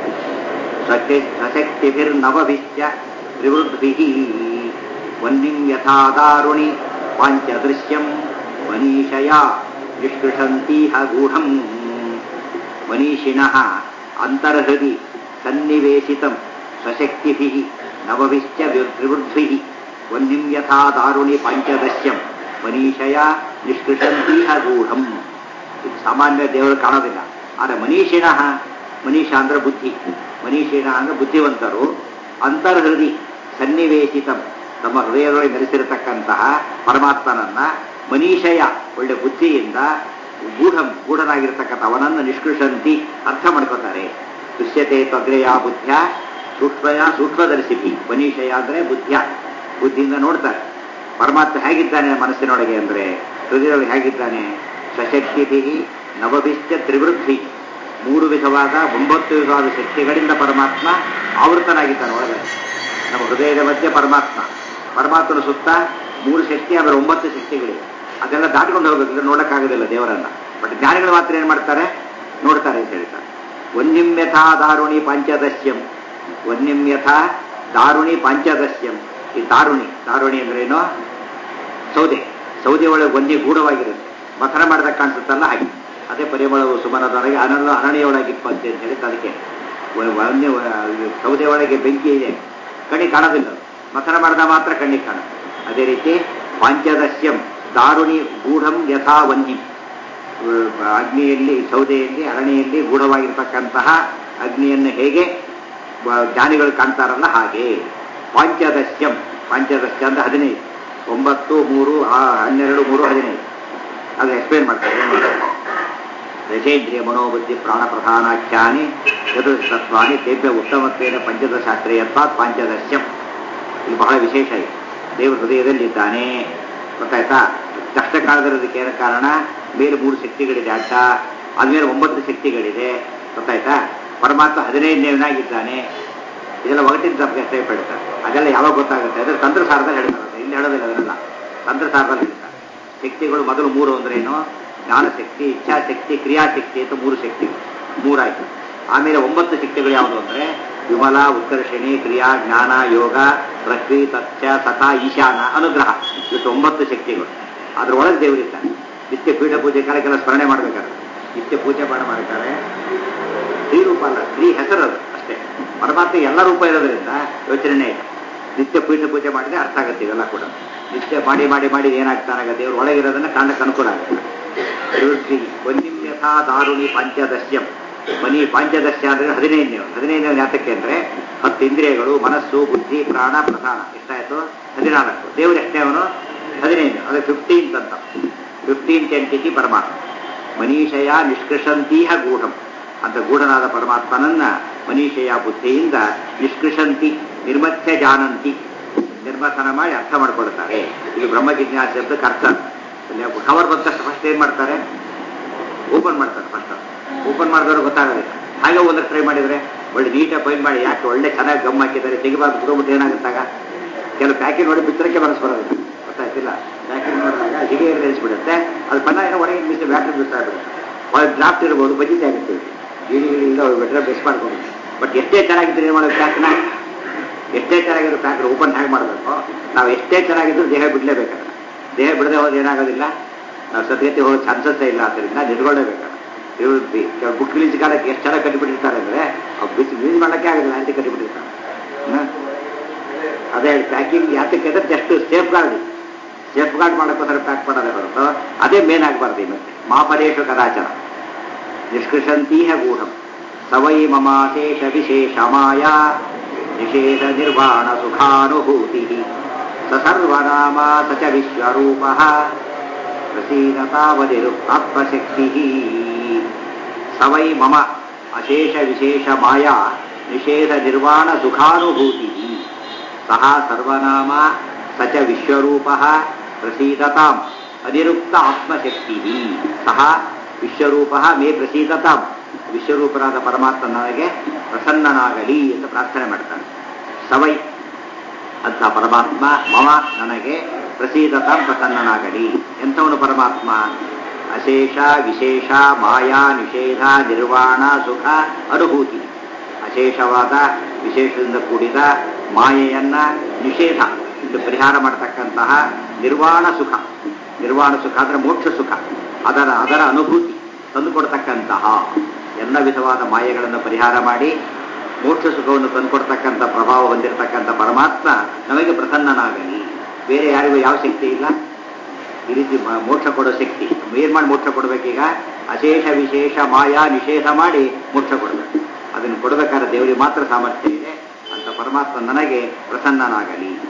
ಸಶಕ್ತಿಭಿರ್ನವಭಿಶ್ಚ ತ್ರಿವೃದ್ಭಿಃ ವನ್ನಿಂ ಯಥಾ ದಾರುಣಿ ಪಾಂಚದೃಶ್ಯಂ ಮನೀಷಯ ನಿಷ್ಕೃಷಂತೀಹ ಗೂಢಂ. ಮನೀಷಿಣಃ ಅಂತರ್ಹೃದಿ ಸನ್ನಿವೇಶಿತಂ ಸಶಕ್ತಿಭಿಃ ನವಭಿಶ್ಚ ತ್ರಿವೃದ್ಭಿಃ ವನ್ನಿಂ ಯಥಾ ದಾರುಣಿ ಪಾಂಚದಶ್ಯಂ ಮನೀಷಯ ನಿಷ್ಕೃಷಂತೀಹ ಗೂಢಂ. ಇದು ಸಾಮಾನ್ಯ ದೇವರು ಕಾಣೋದಿಲ್ಲ. ಆದರೆ ಮನೀಷಿಣ, ಮನೀಷ ಅಂದ್ರೆ ಬುದ್ಧಿ, ಮನೀಷಿಣ ಅಂದ್ರೆ ಬುದ್ಧಿವಂತರು, ಅಂತರ್ಹೃದಿ ಸನ್ನಿವೇಶಿತಂ ತಮ್ಮ ಹೃದಯದೊಳಗೆ ನೆಲೆಸಿರತಕ್ಕಂತಹ ಪರಮಾತ್ಮನನ್ನ ಮನೀಷಯ ಒಳ್ಳೆ ಬುದ್ಧಿಯಿಂದ ಗೂಢಂ ಗೂಢನಾಗಿರ್ತಕ್ಕಂಥ ಅವನನ್ನು ನಿಷ್ಕೃಷಂತಿ ಅರ್ಥ ಮಾಡ್ಕೋತಾರೆ. ದೃಶ್ಯತೆ ತ್ವಗ್ರೆಯ ಬುದ್ಧ್ಯ ಸೂಕ್ಷ್ಮಯ ಸೂಕ್ಷ್ಮದರ್ಶಿಪಿ. ಮನೀಷಯ ಅಂದರೆ ಬುದ್ಧ್ಯ, ಬುದ್ಧಿಯಿಂದ ನೋಡ್ತಾರೆ ಪರಮಾತ್ಮ ಹೇಗಿದ್ದಾನೆ ಮನಸ್ಸಿನೊಳಗೆ ಅಂದರೆ ಹೃದಯದೊಳಗೆ ಹೇಗಿದ್ದಾನೆ. ಸಶಕ್ತಿ ನವಭಿಶ್ಚ ತ್ರಿವೃದ್ಧಿ, ಮೂರು ವಿಧವಾದ ಒಂಬತ್ತು ವಿಧವಾದ ಶಕ್ತಿಗಳಿಂದ ಪರಮಾತ್ಮ ಆವೃತನಾಗಿದ್ದಾನೆ ಒಳಗಡೆ. ನಮ್ಮ ಹೃದಯದ ಮಧ್ಯೆ ಪರಮಾತ್ಮ, ಪರಮಾತ್ಮನ ಸುತ್ತ ಮೂರು ಶಕ್ತಿ ಅಂದರೆ ಒಂಬತ್ತು ಶಕ್ತಿಗಳಿವೆ. ಅದೆಲ್ಲ ದಾಟ್ಕೊಂಡು ಹೋಗಬೇಕು, ನೋಡೋಕ್ಕಾಗೋದಿಲ್ಲ ದೇವರನ್ನ. ಬಟ್ ಜ್ಞಾನಿಗಳು ಮಾತ್ರ ಏನು ಮಾಡ್ತಾರೆ, ನೋಡ್ತಾರೆ ಅಂತ ಹೇಳ್ತಾರೆ. ವನ್ಯಮ್ಯಥಾ ದಾರುಣಿ ಪಾಂಚದಶ್ಯಂ, ವನ್ಯಮ್ಯಥಾ ದಾರುಣಿ ಪಾಂಚದಶ್ಯಂ. ಈ ದಾರುಣಿ, ದಾರುಣಿ ಅಂದ್ರೇನು, ಸೌದೆ, ಸೌದೆ ಒಳಗೆ ಒಂದಿ ಗೂಢವಾಗಿರುತ್ತೆ, ಮಥನ ಮಾಡಿದಾಗ ಕಾಣಿಸುತ್ತಲ್ಲ ಹಾಗೆ. ಅದೇ ಪರಿಮಳವು ಸುಮನದೊಳಗೆ ಅನಲ್ಲ ಅರಣ್ಯೊಳಗಿಪ್ಪಂತೆ ಅಂತ ಹೇಳಿದ್ರೆ ಅದಕ್ಕೆ ವನ್ಯ ಸೌದೆ ಒಳಗೆ ಬೆಂಕಿ ಇದೆ, ಕಣ್ಣಿಗೆ ಕಾಣೋದಿಲ್ಲ, ಮಥನ ಮಾಡಿದಾಗ ಮಾತ್ರ ಕಣ್ಣಿಗೆ ಕಾಣುತ್ತೆ. ಅದೇ ರೀತಿ ಪಾಂಚದಶ್ಯಂ ದಾರುಣಿ ಗೂಢಂ ಯಥಾ ವನ್ನಿ, ಅಗ್ನಿಯಲ್ಲಿ ಸೌದೆಯಲ್ಲಿ ಅರಣಿಯಲ್ಲಿ ಗೂಢವಾಗಿರ್ತಕ್ಕಂತಹ ಅಗ್ನಿಯನ್ನು ಹೇಗೆ ಜ್ಞಾನಿಗಳು ಕಾಣ್ತಾರಲ್ಲ ಹಾಗೆ. ಪಾಂಚದಶ್ಯಂ, ಪಾಂಚದಶ್ಯ ಅಂದ್ರೆ ಹದಿನೈದು, ಒಂಬತ್ತು ಮೂರು ಹನ್ನೆರಡು ಮೂರು ಹದಿನೈದು. ಅದು ಎಕ್ಸ್ಪ್ಲೇನ್ ಮಾಡ್ತಾರೆ. ದಶೇಂದ್ರಿಯ ಮನೋಬುದ್ಧಿ ಪ್ರಾಣ ಪ್ರಧಾನಾಖ್ಯಾನಿ ಚತುರ್ಸತ್ವಾನಿ ತೇಭ್ಯ ಉತ್ತಮತ್ವೇನ ಪಂಚದಶಾಸ್ತ್ರೀಯತ್ವಾತ್ ಪಾಂಚದಶ್ಯಂ. ಇದು ಬಹಳ ವಿಶೇಷ ಇದೆ. ದೇವರ ಹೃದಯದಲ್ಲಿದ್ದಾನೆ ಗೊತ್ತಾಯ್ತಾ. ಕಷ್ಟ ಕಾಲದಲ್ಲಿರೋದಕ್ಕೆ ಏನು ಕಾರಣ, ಮೇಲೆ ಮೂರು ಶಕ್ತಿಗಳಿದೆ ಅಡ್ಡ, ಆದ್ಮೇಲೆ ಒಂಬತ್ತು ಶಕ್ತಿಗಳಿದೆ ಗೊತ್ತಾಯ್ತಾ. ಪರಮಾತ್ಮ ಹದಿನೈದನೇವನಾಗಿದ್ದಾನೆ. ಇದೆಲ್ಲ ಒಗಟಿನ ತಪ್ಪು ಟೈಪ್ ಹೇಳ್ತಾರೆ. ಅದೆಲ್ಲ ಯಾವಾಗ ಗೊತ್ತಾಗುತ್ತೆ ಅಂದರೆ ತಂತ್ರಸಾರದಲ್ಲಿ ಹೇಳ್ತಾರೆ, ಇಲ್ಲಿ ಹೇಳೋದಿಲ್ಲ ಅದನ್ನೆಲ್ಲ, ತಂತ್ರಸಾರದಲ್ಲಿ ಹೇಳ್ತಾರೆ. ಶಕ್ತಿಗಳು ಮೊದಲು ಮೂರು ಅಂದ್ರೇನು, ಜ್ಞಾನಶಕ್ತಿ, ಇಚ್ಛಾಶಕ್ತಿ, ಕ್ರಿಯಾಶಕ್ತಿ ಅಂತ ಮೂರು ಶಕ್ತಿಗಳು, ಮೂರಾಯ್ತು. ಆಮೇಲೆ ಒಂಬತ್ತು ಶಕ್ತಿಗಳು ಯಾವುದು ಅಂದರೆ ವಿಮಲ, ಉತ್ಕರ್ಷಿಣಿ, ಕ್ರಿಯಾ, ಜ್ಞಾನ, ಯೋಗ, ಪ್ರಕೃತಿ, ತತ್ಯ, ಸತ, ಈಶಾನ, ಅನುಗ್ರಹ. ಇಷ್ಟು ಒಂಬತ್ತು ಶಕ್ತಿಗಳು. ಅದರೊಳಗೆ ದೇವರಿದ್ದಾನೆ. ನಿತ್ಯ ಪೀಠ ಪೂಜೆ ಕಾಲಕ್ಕೆಲ್ಲ ಸ್ಮರಣೆ ಮಾಡಬೇಕಾದ್ರೆ, ನಿತ್ಯ ಪೂಜೆ ಮಾಡಿ ಮಾಡ್ತಾರೆ. ಸ್ತ್ರೀ ರೂಪ ಅಲ್ಲ, ಸ್ತ್ರೀ ಹೆಸರದು ಅಷ್ಟೇ. ಪರಮಾತ್ಮ ಎಲ್ಲ ರೂಪ ಇರೋದ್ರಿಂದ ಯೋಚನೆ ಇಲ್ಲ. ನಿತ್ಯ ಪೀಠ ಪೂಜೆ ಮಾಡಿದ್ರೆ ಅರ್ಥ ಆಗುತ್ತೆ. ಇವೆಲ್ಲ ಕೂಡ ನಿತ್ಯ ಮಾಡಿ ಮಾಡಿ ಮಾಡಿ ಏನಾಗ್ತಾನಾಗ ದೇವರು ಒಳಗಿರೋದನ್ನ ಕಾಣಕ್ಕೆ ಅನುಕೂಲ ಆಗುತ್ತೆ. ತ್ರಿವೃತ್ತಿ ವನ್ಯಮ್ಯಥಾ ದಾರುಣಿ ಪಾಂಚದಶ್ಯಂ. ಮನಿ ಪಾಂಚದಶ್ಯ ಅಂದ್ರೆ ಹದಿನೈದನೇ, ಹದಿನೈದನೇ ಜಾತಕ್ಕೆ ಅಂದ್ರೆ ಹತ್ತು ಇಂದ್ರಿಯಗಳು, ಮನಸ್ಸು, ಬುದ್ಧಿ, ಪ್ರಾಣ, ಪ್ರಧಾನ. ಎಷ್ಟಾಯ್ತು? ಹದಿನಾಲ್ಕು. ದೇವರು ಎಷ್ಟೇವನು? ಹದಿನೈದು. ಅದು ಫಿಫ್ಟೀನ್ತ್ ಅಂತ, ಫಿಫ್ಟೀನ್ತ್ ಎಂಟಿಟಿ ಪರಮಾತ್ಮ. ಮನೀಷಯ ನಿಷ್ಕೃಷಂತೀಹ ಗೂಢಂ ಅಂತ ಗೂಢನಾದ ಪರಮಾತ್ಮನನ್ನ ಮನೀಷಯ ಬುದ್ಧಿಯಿಂದ ನಿಷ್ಕೃಷಂತಿ ನಿರ್ಮಥ್ಯ ಜಾನಂತಿ, ನಿರ್ಮಥನ ಮಾಡಿ ಅರ್ಥ ಮಾಡ್ಕೊಳ್ತಾರೆ. ಇದು ಬ್ರಹ್ಮ ಜಿಜ್ಞಾಸೆ ಶಬ್ದಕ್ಕೆ ಅರ್ಥ. ಕವರ್ ಬಂದಷ್ಟು ಫಸ್ಟ್ ಏನ್ ಮಾಡ್ತಾರೆ, ಓಪನ್ ಮಾಡ್ತಾರೆ. ಫಸ್ಟ್ ಓಪನ್ ಮಾಡಿದವರು ಗೊತ್ತಾಗೋದಿಲ್ಲ. ಹಾಗೆ ಒಂದಕ್ಕೆ ಟ್ರೈ ಮಾಡಿದ್ರೆ ಒಳ್ಳೆ ನೀಟಾಗಿ ಫೈನ್ ಮಾಡಿ, ಯಾಕೆ ಒಳ್ಳೆ ಚೆನ್ನಾಗಿ ಗಮ್ ಹಾಕಿದ್ದಾರೆ ತೆಗಿಬಾರ್ದು ಬಿಟ್ಕೊಂಡ್ಬಿಟ್ಟು ಏನಾಗುತ್ತಾಗ ಕೆಲವು ಪ್ಯಾಕಿಂಗ್ ನೋಡಿ ಬಿತ್ತರಕ್ಕೆ ಮನಸ್ಸು ಬರೋದಿಲ್ಲ, ಗೊತ್ತಾಯ್ತಿಲ್ಲ. ಪ್ಯಾಕಿಂಗ್ ನೋಡಿದಾಗ ಹಿಗೆ ನಿಲ್ಲಿಸ್ಬಿಡುತ್ತೆ. ಅದು ಬಣ್ಣ ಏನೋ ಒಳಗೆ ಮಿಸ್ ಬ್ಯಾಟ್ರಿ ಮಿಸ್ ಆಗಿಬಿಡುತ್ತೆ. ಒಳ್ಳೆ ಡ್ರಾಫ್ಟ್ ಇರ್ಬೋದು, ಬಜ್ಜಿದೆ ಆಗುತ್ತೆ, ಇಡೀ ಇಲ್ಲ ಬೆಟ್ರೆ ಬೆಸ್ಟ್ ಮಾಡ್ಕೊಂಡು. ಬಟ್ ಎಷ್ಟೇ ಚೆನ್ನಾಗಿದ್ರೆ ಏನು ಮಾಡೋದು, ಪ್ಯಾಕ್ನ ಎಷ್ಟೇ ಚೆನ್ನಾಗಿದ್ರು ಪ್ಯಾಕ್ ಓಪನ್ ಹೇಗೆ ಮಾಡಬೇಕು. ನಾವು ಎಷ್ಟೇ ಚೆನ್ನಾಗಿದ್ರು ದೇಹ ಬಿಡಲೇಬೇಕಾದ್ರೆ, ದೇಹ ಬಿಡದೆ ಹೋದ್ರೆ ಏನಾಗೋದಿಲ್ಲ, ನಾವು ಸದ್ಗತಿ ಹೋಗೋ ಚಾನ್ಸಸ್ಸೇ ಇಲ್ಲ. ಆದ್ದರಿಂದ ನಿಡ್ಕೊಳ್ಳೇಬೇಕಾದ್ರೆ ಇವರು ಬುಕ್ ರಿಲೀಸ್ ಕಾಲಕ್ಕೆ ಎಷ್ಟು ಚೆನ್ನಾಗಿ ಕಟ್ಟಿಬಿಟ್ಟಿರ್ತಾರೆ ಅಂದರೆ ಅವ್ರು ಬಿಸಿ ರಿಲೀಸ್ ಮಾಡೋಕ್ಕೆ ಆಗೋದಿಲ್ಲ, ಆಂಟಿ ಕಟ್ಟಿಬಿಟ್ಟಿರ್ತಾರೆ. ಅದೇ ಹೇಳಿ ಪ್ಯಾಕಿಂಗ್ ಯಾತಕ್ಕೆ ಅಂದರೆ just safeguard, safeguard ಮಾಡೋಕ್ಕೋಸ್ಕರ ಪ್ಯಾಕ್ ಮಾಡೋದೇ ಬರುತ್ತೋ ಅದೇ ಮೇನ್ ಆಗಬಾರ್ದು. ಮತ್ತೆ ಮಾಪರೇಶು ಕದಾಚನ ನಿಷ್ಕೃಷಂತೀಹ ಗೂಢಂ ಸವೈ ಮಮಾಶೇಷ ವಿಶೇಷ ಮಾಯಾ ನಿಷೇಧ ನಿರ್ವಾಣ ಸುಖಾನುಭೂತಿ ಸರ್ವನಾಮ ಸಚ ವಿಶ್ವರೂಪ ಪ್ರಸೀನತಾವದಿರುತ್ತಾತ್ಮಶಕ್ತಿ. ಸವೈ ಮಮ ಅಶೇಷ ವಿಶೇಷ ಮಾಯಾ ನಿಷೇಧ ನಿರ್ವಾಣ ಸುಖಾನುಭೂತಿ ಸಹ ಸರ್ವನಾಮ ಸಚ ವಿಶ್ವರೂಪ ಪ್ರಸೀದತಾಂ ಅನಿರುಕ್ತ ಆತ್ಮಶಕ್ತಿ. ಸಹ ವಿಶ್ವರೂಪ ಮೇ ಪ್ರಸೀದತಾಂ, ವಿಶ್ವರೂಪರಾದ ಪರಮಾತ್ಮ ನನಗೆ ಪ್ರಸನ್ನನಾಗಲಿ ಎಂದು ಪ್ರಾರ್ಥನೆ ಮಾಡ್ತಾನೆ. ಸವೈ ಅಂತ ಪರಮಾತ್ಮ ಮಮ ನನಗೆ ಪ್ರಸೀದತಾಂ ಪ್ರಸನ್ನನಾಗಲಿ. ಎಂಥವನು ಪರಮಾತ್ಮ? ಅಶೇಷ ವಿಶೇಷ ಮಾಯಾ ನಿಷೇಧ ನಿರ್ವಾಣ ಸುಖ ಅನುಭೂತಿ. ಅಶೇಷವಾದ ವಿಶೇಷದಿಂದ ಕೂಡಿದ ಮಾಯೆಯನ್ನ ನಿಷೇಧ ಇದು ಪರಿಹಾರ ಮಾಡತಕ್ಕಂತಹ ನಿರ್ವಾಣ ಸುಖ. ನಿರ್ವಾಣ ಸುಖ ಅಂದರೆ ಮೋಕ್ಷ ಸುಖ, ಅದರ ಅದರ ಅನುಭೂತಿ ತಂದುಕೊಡ್ತಕ್ಕಂತಹ ಎಲ್ಲ ವಿಧವಾದ ಮಾಯೆಗಳನ್ನು ಪರಿಹಾರ ಮಾಡಿ ಮೋಕ್ಷ ಸುಖವನ್ನು ತಂದುಕೊಡ್ತಕ್ಕಂಥ ಪ್ರಭಾವ ಹೊಂದಿರತಕ್ಕಂಥ ಪರಮಾತ್ಮ ನಮಗೆ ಪ್ರಸನ್ನನಾಗಲಿ. ಬೇರೆ ಯಾರಿಗೂ ಯಾವ ಶಕ್ತಿ ಇಲ್ಲ ಈ ರೀತಿ ಮೋಕ್ಷ ಕೊಡೋ ಶಕ್ತಿ. ಏನ್ ಮಾಡಿ ಮೋಕ್ಷ ಕೊಡಬೇಕೀಗ? ಅಶೇಷ ವಿಶೇಷ ಮಾಯಾ ನಿಷೇಧ ಮಾಡಿ ಮೋಕ್ಷ ಕೊಡಬೇಕು. ಅದನ್ನು ಕೊಡಬೇಕಾದ್ರೆ ದೇವರಿಗೆ ಮಾತ್ರ ಸಾಮರ್ಥ್ಯ ಇದೆ. ಅಂತ ಪರಮಾತ್ಮ ನನಗೆ ಪ್ರಸನ್ನನಾಗಲಿ.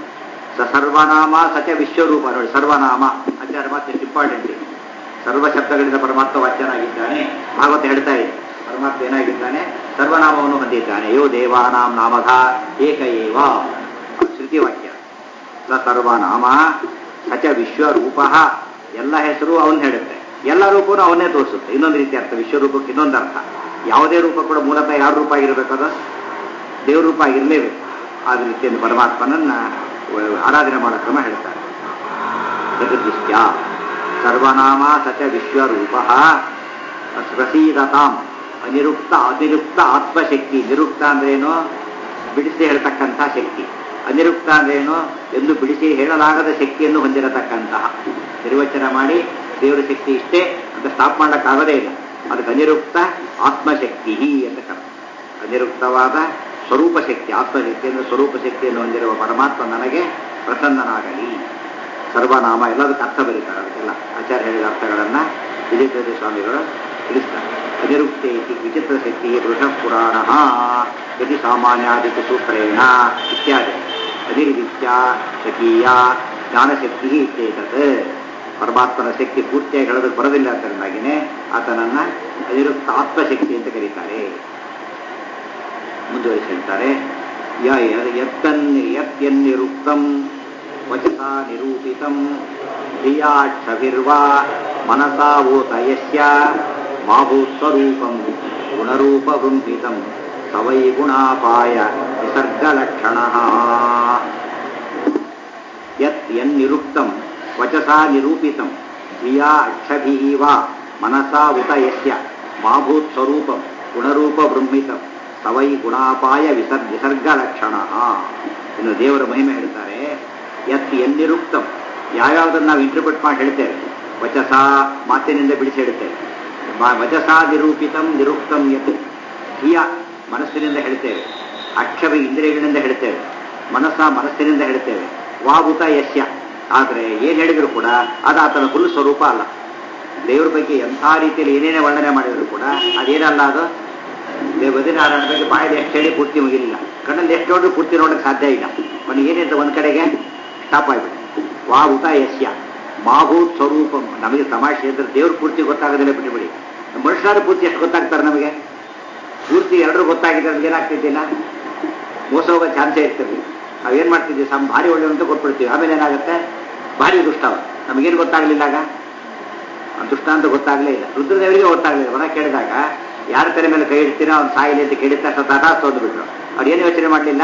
ಸ ಸರ್ವನಾಮ ಸಚ ವಿಶ್ವರೂಪ. ನೋಡಿ, ಸರ್ವನಾಮ ಆಚಾರ್ಯ ಮಾತು ಎಷ್ಟು ಇಂಪಾರ್ಟೆಂಟ್ ಇದೆ. ಸರ್ವ ಶಬ್ದಗಳಿಂದ ಪರಮಾತ್ಮ ವಾಚ್ಯನಾಗಿದ್ದಾನೆ. ಭಾಗವತ ಹೇಳ್ತಾ ಇದೆ, ಪರಮಾತ್ಮ ಏನಾಗಿದ್ದಾನೆ, ಸರ್ವನಾಮವನ್ನು ಹೊಂದಿದ್ದಾನೆ. ಯೋ ದೇವಾನಾಂ ನಾಮಧ ಏಕ ಏವ, ಶ್ರುತಿ ವಾಕ್ಯ. ಸ ಸರ್ವನಾಮ ಸಚ ವಿಶ್ವರೂಪ, ಎಲ್ಲ ಹೆಸರು ಅವನು ಹೇಳುತ್ತೆ, ಎಲ್ಲ ರೂಪವೂ ಅವನ್ನೇ ತೋರಿಸುತ್ತೆ. ಇನ್ನೊಂದು ರೀತಿ ಅರ್ಥ, ವಿಶ್ವರೂಪಕ್ಕೆ ಇನ್ನೊಂದು ಅರ್ಥ. ಯಾವುದೇ ರೂಪ ಕೂಡ ಮೂಲತಃ ಯಾವ ರೂಪ ಆಗಿರಬೇಕದು, ದೇವ್ರ ರೂಪ ಆಗಿರಲೇಬೇಕು. ಆ ರೀತಿಯಲ್ಲಿ ಪರಮಾತ್ಮನನ್ನ ಆರಾಧನೆ ಮಾಡೋ ಕ್ರಮ ಹೇಳ್ತಾರೆ. ಜಗದೃಷ್ಟ್ಯ ಸರ್ವನಾಮ ಸಚ ವಿಶ್ವರೂಪ ಪ್ರಸೀದತಾಂ ಅನಿರುಕ್ತ ಅನಿರುಕ್ತ ಆತ್ಮಶಕ್ತಿ. ನಿರುಕ್ತ ಅಂದ್ರೇನು, ಬಿಡಿಸಿ ಹೇಳ್ತಕ್ಕಂಥ ಶಕ್ತಿ. ಅನಿರುಕ್ತ ಅಂದ್ರೇನು, ಎಂದು ಬಿಡಿಸಿ ಹೇಳಲಾಗದ ಶಕ್ತಿಯನ್ನು ಹೊಂದಿರತಕ್ಕಂತಹ. ನಿರ್ವಚನ ಮಾಡಿ ದೇವರ ಶಕ್ತಿ ಇಷ್ಟೇ ಅಂತ ಸ್ಟಾಪ್ ಮಾಡಕ್ಕಾಗೋದೇ ಇಲ್ಲ. ಅದಕ್ಕೆ ಅನಿರುಕ್ತ ಆತ್ಮಶಕ್ತಿ ಅಂತ ಕರ. ಅನಿರುಕ್ತವಾದ ಸ್ವರೂಪ ಶಕ್ತಿ, ಆತ್ಮಶಕ್ತಿಯನ್ನು ಸ್ವರೂಪ ಶಕ್ತಿಯನ್ನು ಹೊಂದಿರುವ ಪರಮಾತ್ಮ ನನಗೆ ಪ್ರಸನ್ನನಾಗಲಿ. ಸರ್ವನಾಮ ಎಲ್ಲದಕ್ಕೆ ಅರ್ಥ ಬರೀತಾರೆ. ಅದಕ್ಕೆಲ್ಲ ಆಚಾರ್ಯ ಹೇಳಿದ ಅರ್ಥಗಳನ್ನ ವಿಜಯೇಂದ್ರ ಸ್ವಾಮಿಗಳು ತಿಳಿಸ್ತಾರೆ. ಅನಿರುಕ್ತೆ ಇತಿ ವಿಚಿತ್ರ ಶಕ್ತಿ ವೃಷಃ ಪುರಾಣ ಯದಿ ಸಾಮಾನ್ಯಾದಿತ ಸೂತ್ರೇಣ ಇತ್ಯಾದಿ. ಅನಿರ್ವಿದ್ಯ ಸ್ವಕೀಯ ಜ್ಞಾನಶಕ್ತಿ ಇತ್ಯೇತತ್. ಪರಮಾತ್ಮನ ಶಕ್ತಿ ಪೂರ್ತಿಯಾಗಿ ಹೇಳೋದಕ್ಕೆ ಬರೋದಿಲ್ಲ ಅಂತಂದಾಗಿನೇ ಆತನನ್ನ ಅನಿರುಕ್ತ ಆತ್ಮಶಕ್ತಿ ಅಂತ ಕರೀತಾರೆ. ಮುಂದುವರಿಸಿ ಹೇಳ್ತಾರೆ, ಯತ್ಯನ್ನಿರುಕ್ತಂ ವಚಸಾ ನಿರೂಪಿತಂ ಧಿಯಾಕ್ಷಭಿರ್ವಾ ಮನಸಾ ವೂತ ಯಸ್ಯ ಮಾಭೂಸ್ವರೂಪಂ ಗುಣರೂಪ ಬೃಂಹಿತಂ ಸವೈ ಗುಣಾಪಾಯ ವಿಸರ್ಗಲಕ್ಷಣಃ. ಯತ್ ಯನ್ನಿರುಕ್ತಂ ವಚಸಾ ನಿರೂಪಿತಂ ಧಿಯಾ ಅಕ್ಷಭಿಃ ವಾ ಮನಸಾ ಉತ ಯಸ್ಯ ಮಾಭೂತ್ ಸ್ವರೂಪಂ ಗುಣರೂಪ ಬೃಂಹಿತಂ ಸವೈ ಗುಣಾಪಾಯ ವಿಸರ್ಗ ವಿಸರ್ಗಲಕ್ಷಣಃ. ಇನ್ನು ದೇವರ ಮಹಿಮೆ ಹೇಳ್ತಾರೆ. ಯತ್ ಎನ್ನಿರುಕ್ತಂ, ಯಾವ್ಯಾವುದನ್ನು ನಾವು ಇಂಟರ್ಪ್ರಿಟ್ ಮಾಡಿ ಹೇಳ್ತೇವೆ. ವಚಸ ಮಾತಿನಿಂದ ಬಿಡಿಸಿ ಹೇಳ್ತೇವೆ. ವಚಸಾ ನಿರೂಪಿತಂ ನಿರುಕ್ತಂ ಯತ್. ಧಿಯ ಮನಸ್ಸಿನಿಂದ ಹೇಳ್ತೇವೆ, ಅಕ್ಷರ ಇಂದ್ರಿಯಗಳಿಂದ ಹೇಳ್ತೇವೆ, ಮನಸ್ಸ ಮನಸ್ಸಿನಿಂದ ಹೇಳ್ತೇವೆ. ವಾಭೂತ ಯಸ್ಯ, ಆದರೆ ಏನು ಹೇಳಿದ್ರು ಕೂಡ ಅದು ಆತನ ಫುಲ್ ಸ್ವರೂಪ ಅಲ್ಲ. ದೇವರ ಬಗ್ಗೆ ಎಂಥ ರೀತಿಯಲ್ಲಿ ಏನೇನೇ ವರ್ಣನೆ ಮಾಡಿದ್ರು ಕೂಡ ಅದೇನಲ್ಲ, ಅದು ಬದಿನಾರಾಯಣ ಬಗ್ಗೆ ಬಾಯಲ್ಲಿ ಎಷ್ಟು ಹೇಳಿ ಪೂರ್ತಿ ಮುಗಿಲಿಲ್ಲ, ಕಣ್ಣಲ್ಲಿ ಎಷ್ಟು ನೋಡ್ರು ಪೂರ್ತಿ ನೋಡಕ್ಕೆ ಸಾಧ್ಯ ಇಲ್ಲ. ಅವನಿಗೆ ಏನಿದೆ ಒಂದು ಕಡೆಗೆ ಸ್ಟಾಪ್ ಆಗಿಬಿಟ್ಟು. ವಾಭೂತ ಯಸ್ಯ ಮಾಭೂತ್ ಸ್ವರೂಪಂ. ನಮಗೆ ತಮಾಷೆ ಅಂದ್ರೆ ದೇವ್ರ ಪೂರ್ತಿ ಗೊತ್ತಾಗೋದಿಲ್ಲ, ಬಿಟ್ಟುಬಿಡಿ. ಮನುಷ್ಯರು ಪೂರ್ತಿ ಎಷ್ಟು ಗೊತ್ತಾಗ್ತಾರೆ ನಮಗೆ, ಪೂರ್ತಿ ಎಲ್ಲರೂ ಗೊತ್ತಾಗಿದ್ರೆ ನಮ್ಗೆ ಏನಾಗ್ತಿದ್ದಿಲ್ಲ, ಮೋಸ ಹೋಗೋ ಚಾನ್ಸೇ ಇರ್ತಿರ್ಲಿಲ್ಲ. ನಾವೇನು ಮಾಡ್ತಿದ್ವಿ, ಸಮ್ ಭಾರಿ ಒಳ್ಳೆ ಅಂತ ಕೊಟ್ಬಿಡ್ತೀವಿ. ಆಮೇಲೆ ಏನಾಗುತ್ತೆ, ಭಾರಿ ದುಷ್ಟವ. ನಮಗೇನು ಗೊತ್ತಾಗಲಿಲ್ಲ, ಆಗ ದುಷ್ಟ ಅಂತ ಗೊತ್ತಾಗಲೇ ಇಲ್ಲ. ರುದ್ರದೇವರಿಗೆ ಗೊತ್ತಾಗಲಿಲ್ಲ. ಹೊರ ಕೇಳಿದಾಗ ಯಾರ ತಲೆ ಮೇಲೆ ಕೈ ಇಡ್ತೀನೋ ಅವ್ನು ಸಾಯಿಲಿ ಅಂತ ಕೇಳಿದ ತಕ್ಷಣ ತಟಾ ತೊಂದ್ಬಿಟ್ರು. ಅವ್ರು ಏನು ಯೋಚನೆ ಮಾಡಲಿಲ್ಲ,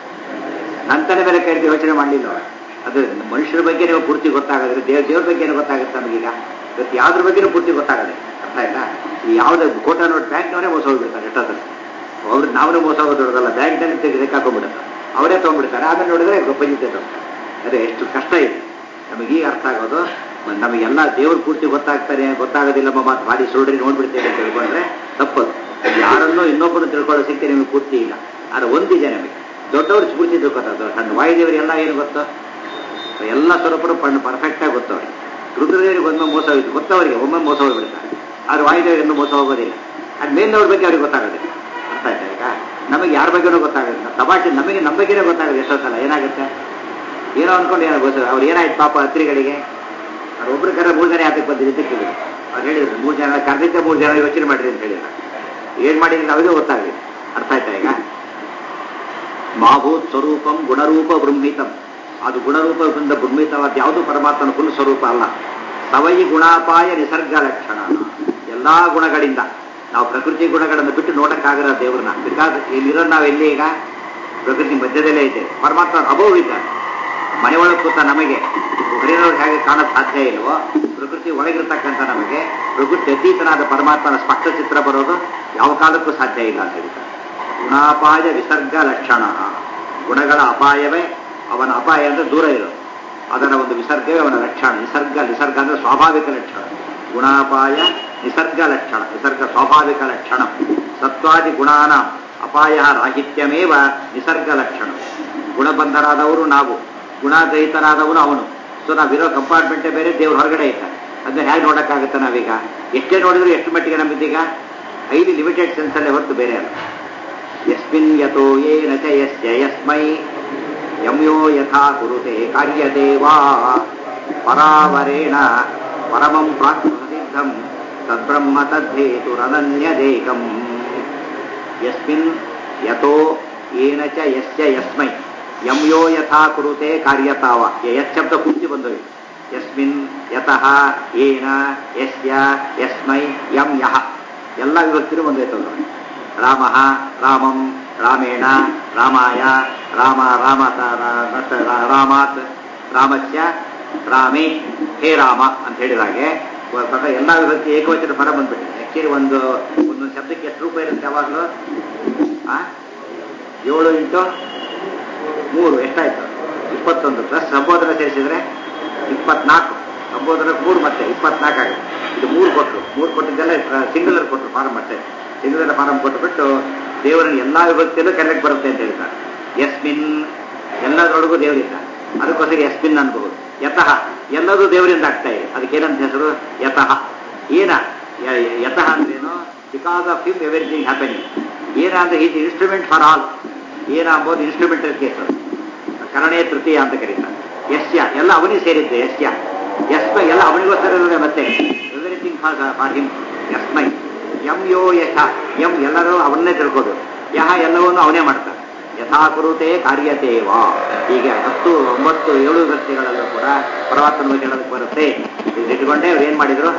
ನನ್ನ ತಲೆ ಮೇಲೆ ಕೈ ಇಡ್ತೀವಿ ಯೋಚನೆ ಮಾಡಲಿಲ್ಲ. ಅದು ಮನುಷ್ಯರ ಬಗ್ಗೆ ನೀವು ಪೂರ್ತಿ ಗೊತ್ತಾಗೋದ್ರೆ ದೇವ್ ದೇವ್ರ ಬಗ್ಗೆ ಏನು ಗೊತ್ತಾಗುತ್ತೆ ನಮಗೀಗ. ಇವತ್ತು ಯಾವ್ದ್ರ ಬಗ್ಗೆನೂ ಪೂರ್ತಿ ಗೊತ್ತಾಗದೆ. ಅರ್ಥ ಆಯ್ತಾ? ಈ ಯಾವುದೇ ಕೋಟ ನೋಟ್ ಬ್ಯಾಂಕ್ನವರೇ ಮೋಸ ಹೋಗ್ಬಿಡ್ತಾರೆ ಎಷ್ಟೊತ್ತಲ್ಲಿ. ಅವ್ರು ನಾವೇ ಮೋಸ ಹೋಗೋದಲ್ಲ, ಬ್ಯಾಂಕ್ನಲ್ಲಿ ತೆಗೆದು ಹಾಕೊಂಡ್ಬಿಡುತ್ತೆ, ಅವರೇ ತೊಗೊಂಡ್ಬಿಡ್ತಾರೆ. ಆಮೇಲೆ ನೋಡಿದ್ರೆ ಗೊಬ್ಬಜಿತೆ ತಗೊಂಡು. ಅದೇ ಎಷ್ಟು ಕಷ್ಟ ಇದೆ ನಮಗೀಗ ಅರ್ಥ ಆಗೋದು. ನಮಗೆಲ್ಲ ದೇವ್ರ ಪೂರ್ತಿ ಗೊತ್ತಾಗ್ತಾರೆ, ಗೊತ್ತಾಗೋದಿಲ್ಲ ಮಾತು ಭಾರಿ ಸುಳ್ಳ್ರಿ ನೋಡ್ಬಿಡ್ತೇವೆ ಅಂತ ತಿಳ್ಕೊಂಡ್ರೆ ತಪ್ಪದು. ಯಾರನ್ನೂ ಇನ್ನೊಬ್ಬರು ತಿಳ್ಕೊಳ್ಳೋ ಶಕ್ತಿ ನಿಮಗೆ ಪೂರ್ತಿ ಇಲ್ಲ. ಆದರೆ ಒಂದಿದೆ ನಮಗೆ, ದೊಡ್ಡವರು ಪೂರ್ತಿ ತಿಳ್ಕೊತಾರೆ. ಸಣ್ಣ ವಾಯುದೇವರಿಗೆಲ್ಲ ಏನು ಗೊತ್ತೋ, ಎಲ್ಲ ಸ್ವರೂಪರು ಪಣ್ಣು ಪರ್ಫೆಕ್ಟಾಗಿ ಗೊತ್ತವ್ರಿಗೆ. ರುದ್ರದೇವರಿಗೆ ಒಮ್ಮೆ ಮೋಸ ಹೋಗಿತ್ತು, ಗೊತ್ತವರಿಗೆ ಒಮ್ಮೆ ಮೋಸ ಹೋಗ್ಬಿಡ್ತಾರೆ. ಆದರೆ ವಾಯುದೇವರಿಗೂ ಮೋಸ ಹೋಗೋದಿಲ್ಲ. ಅದು ಮೇಲಿನವ್ರ ಬಗ್ಗೆ ಅವ್ರಿಗೆ ಗೊತ್ತಾಗೋದಿಲ್ಲ. ಅರ್ಥ ಆಯ್ತಾ? ಈಗ ನಮಗೆ ಯಾರ ಬಗ್ಗೆನೂ ಗೊತ್ತಾಗೋದಿಲ್ಲ. ತಮಾಷೆ ನಮಗೆ ನಮ್ಮ ಬಗ್ಗೆನೇ ಗೊತ್ತಾಗೋದು. ಎಷ್ಟೋ ಸಲ ಏನಾಗುತ್ತೆ, ಏನೋ ಅನ್ಕೊಂಡು ಏನೋ ಗೊತ್ತ. ಅವ್ರು ಏನಾಯ್ತು ಪಾಪ ಹತ್ರಿಗಳಿಗೆ, ಅವ್ರು ಒಬ್ರು ಕರೆ ಮೂರು ಜನ ಯಾತಕ್ಕೆ ಬಂದಿದೆ ಅಂತ ಕೇಳಿದ್ರು. ಅವ್ರು ಹೇಳಿದ್ರು ಮೂರು ಜನ ಕರೆದಿದ್ದೆ, ಮೂರು ಜನ ಯೋಚನೆ ಮಾಡಿರಿ ಅಂತ ಹೇಳಿದ್ರು. ಏನ್ ಮಾಡಿದ್ರೆ ಅವರಿಗೆ ಗೊತ್ತಾಗಲಿ. ಅರ್ಥ ಆಯ್ತಾ? ಈಗ ಮಾಭೂತ್ ಸ್ವರೂಪಂ ಗುಣರೂಪ ಬೃಂಹಿತಂ. ಅದು ಗುಣರೂಪದಿಂದ ಬೃಂಹಿತವಾದ ಯಾವುದು ಪರಮಾತ್ಮನ ಫುಲ್ ಸ್ವರೂಪ ಅಲ್ಲ. ಸವೈ ಗುಣಾಪಾಯ ನಿಸರ್ಗ ಲಕ್ಷಣ. ಎಲ್ಲಾ ಗುಣಗಳಿಂದ ನಾವು ಪ್ರಕೃತಿ ಗುಣಗಳನ್ನು ಬಿಟ್ಟು ನೋಡಕ್ಕಾಗಲ್ಲ ದೇವ್ರನ್ನ. ಬಿಕಾಸ್ ಇಲ್ಲಿರೋ ನಾವು ಎಲ್ಲಿ ಈಗ ಪ್ರಕೃತಿ ಮಧ್ಯದಲ್ಲೇ ಇದ್ದೇವೆ. ಪರಮಾತ್ಮ ಅಭಾವ ಇದ್ದಾರೆ. ಮನೆ ಒಳಗೆ ಕೂತ ನಮಗೆ ಹೊರಗಿನವ್ರಿಗೆ ಹೇಗೆ ಕಾಣೋದು ಸಾಧ್ಯ ಇಲ್ವೋ, ಪ್ರಕೃತಿ ಒಳಗಿರ್ತಕ್ಕಂಥ ನಮಗೆ ಪ್ರಕೃತಿ ಅತೀತನಾದ ಪರಮಾತ್ಮನ ಸ್ಪಷ್ಟ ಚಿತ್ರ ಬರೋದು ಯಾವ ಕಾಲಕ್ಕೂ ಸಾಧ್ಯ ಇಲ್ಲ ಅಂತ ಹೇಳ್ತಾರೆ. ಗುಣಾಪಾಯ ವಿಸರ್ಗ ಲಕ್ಷಣ. ಗುಣಗಳ ಅಪಾಯವೇ ಅವನ ಅಪಾಯ ಅಂದ್ರೆ ದೂರ ಇರೋದು, ಅದರ ಒಂದು ವಿಸರ್ಗವೇ ಅವನ ಲಕ್ಷಣ. ನಿಸರ್ಗ ನಿಸರ್ಗ ಅಂದ್ರೆ ಸ್ವಾಭಾವಿಕ ಲಕ್ಷಣ. ಗುಣಾಪಾಯ ನಿಸರ್ಗ ಲಕ್ಷಣ. ನಿಸರ್ಗ ಸ್ವಾಭಾವಿಕ ಲಕ್ಷಣ. ಸತ್ವಾದಿ ಗುಣಾನ ಅಪಾಯ ರಾಹಿತ್ಯಮೇವ ನಿಸರ್ಗ ಲಕ್ಷಣ. ಗುಣಬಂಧರಾದವರು ನಾವು, ಗುಣರಹಿತನಾದವನು ಅವನು. ಸೊ ನಾವಿರೋ ಕಂಪಾರ್ಟ್ಮೆಂಟೇ ಬೇರೆ, ದೇವ್ರ ಹೊರಗಡೆ ಇದ್ದಾರೆ. ಅದನ್ನ ಹೇಗೆ ನೋಡೋಕ್ಕಾಗುತ್ತೆ ನಾವೀಗ? ಎಷ್ಟೇ ನೋಡಿದ್ರು ಎಷ್ಟು ಮಟ್ಟಿಗೆ ನಮ್ಮಿದ್ದೀಗ ಹೈಲಿ ಲಿಮಿಟೆಡ್ ಸೆನ್ಸಲ್ಲೇ ಹೊರತು ಬೇರೆ ಅಲ್ಲ. ಯಸ್ಮಿನ್ ಯಥೋ ಯೇನ ಚ ಯಸ್ಯ ಯಸ್ಮೈ ಯಮ್ಯೋ ಯಥಾ ಕುರುತೆ ಕಾರ್ಯತೆ ವಾ ಪರಾವರೇಣ ಪರಮಂ ಪ್ರಾಪ್ತಸಿದ್ಧಂ ತದ್ಬ್ರಹ್ಮ ತದ್ಧೇತುರನನ್ಯದೇಕಂ ಯಸ್ಮಿನ್ ಯತೋ ಏನ ಚ ಯಸ್ಯ ಯಸ್ಮೈ ಯಮ್ಯೋ ಯಥಾ ಕುರುತೆ ಕಾರ್ಯತಾವ ಯತ್ ಶಬ್ದ ಪೂರ್ತಿ ಬಂದೋಯ್ತು. ಯಸ್ಮಿನ್ ಯತಃ ಏನ ಯಸ್ಯ ಯಸ್ಮೈ ಯಂ ಯಹ ಎಲ್ಲ ವಿಭಕ್ತಿರು ಬಂದೋಯ್ತು. ರಾಮ ರಾಮಂ ರಾಮೇಣ ರಾಮಾಯ ರಾಮ ರಾಮ ರಾಮಾತ್ ರಾಮಸ್ಯ ರಾಮೇ ಹೇ ರಾಮ ಅಂತ ಹೇಳಿದಾಗೆ ಎಲ್ಲ ವಿಭಕ್ತಿ ಏಕವಚನ ಪರ ಬಂದ್ಬಿಟ್ಟಿದೆ. ಆಕ್ಚುಲಿ ಒಂದು ಒಂದೊಂದು ಶಬ್ದಕ್ಕೆ ಎಷ್ಟು ರೂಪಾಯಿ ಇರುತ್ತೆ ಯಾವಾಗಲೂ? ಏಳು ಇಂಟು ಮೂರು ಎಷ್ಟಾಯ್ತು? ಇಪ್ಪತ್ತೊಂದು ಪ್ಲಸ್ ಸಂಬೋಧನೆ ಸೇರಿಸಿದ್ರೆ ಇಪ್ಪತ್ನಾಲ್ಕು. ಸಂಬೋಧನೆಗೆ ಮೂರು ಮತ್ತೆ ಇಪ್ಪತ್ನಾಲ್ಕು ಆಗುತ್ತೆ. ಇದು ಮೂರು ಕೊಟ್ಟರು ಮೂರು ಕೊಟ್ಟಿದ್ದೆಲ್ಲ ಸಿಂಗುಲರ್ ಕೊಟ್ಟರು ಫಾರಂ ಮತ್ತೆ ಸಿಂಗುಲರ್ ಫಾರಂ ಕೊಟ್ಟುಬಿಟ್ಟು ದೇವರನ್ನು ಎಲ್ಲಾ ವಿಭಕ್ತಿಯಲ್ಲೂ ಕರೆಕ್ಟ್ ಬರುತ್ತೆ ಅಂತ ಹೇಳ್ತಾರೆ. ಯಸ್ಮಿನ್ ಎಲ್ಲದರೊಳಗೂ ದೇವರಿದ್ದ, ಅದಕ್ಕೋಸ್ಕರ ಯಸ್ಮಿನ್ ಅನ್ಬಹುದು. ಯತಃ ಎಲ್ಲದೂ ದೇವರಿಂದ ಆಗ್ತಾ ಇದೆ, ಅದಕ್ಕೇನಂತ ಹೆಸರು? ಯತಃ. ಏನ ಯತಃ ಅಂದ್ರೇನು? Because of him everything happening. ಏನ ಅಂದ್ರೆ ಈಸ್ ಇನ್ಸ್ಟ್ರೂಮೆಂಟ್ ಫಾರ್ ಆಲ್. ಏನ ಅಂಬೋದು ಇನ್ಸ್ಟ್ರೂಮೆಂಟಲ್ ಕೇಸ್, ಕರಣೆ ತೃತೀಯ ಅಂತ ಕರೀತಾರೆ. ಯಸ್ಯ ಎಲ್ಲ ಅವನಿಗೆ ಸೇರಿದ್ದೆ. ಯಸ್ಯ ಯಸ್ಮೈ ಎಲ್ಲ ಅವನಿಗೋಸ್ಕರ ಇರೋದೇ ಮತ್ತೆ ಎವ್ರಿಥಿಂಗ್ ಫಾರ್ ಫಾರ್ ಹಿಮ್. ಯಸ್ಮೈ ಯಂ ಯೋ ಯಥ ಯಂ ಎಲ್ಲರೂ ಅವನ್ನೇ ತಿಳ್ಕೋದು, ಯಹ ಎಲ್ಲವನ್ನೂ ಅವನೇ ಮಾಡ್ತಾನೆ. ಯಥಾ ಕುರುತೆ ಕಾರ್ಯತೆ ವಾ. ಹೀಗೆ ಹತ್ತು ಒಂಬತ್ತು ಏಳು ವ್ಯಕ್ತಿಗಳಲ್ಲೂ ಕೂಡ ಪರಮಾತ್ಮನ ಬಗ್ಗೆ ಹೇಳೋದಕ್ಕೆ ಬರುತ್ತೆ. ಇಟ್ಕೊಂಡೆ ಅವ್ರು ಏನ್ ಮಾಡಿದ್ರು?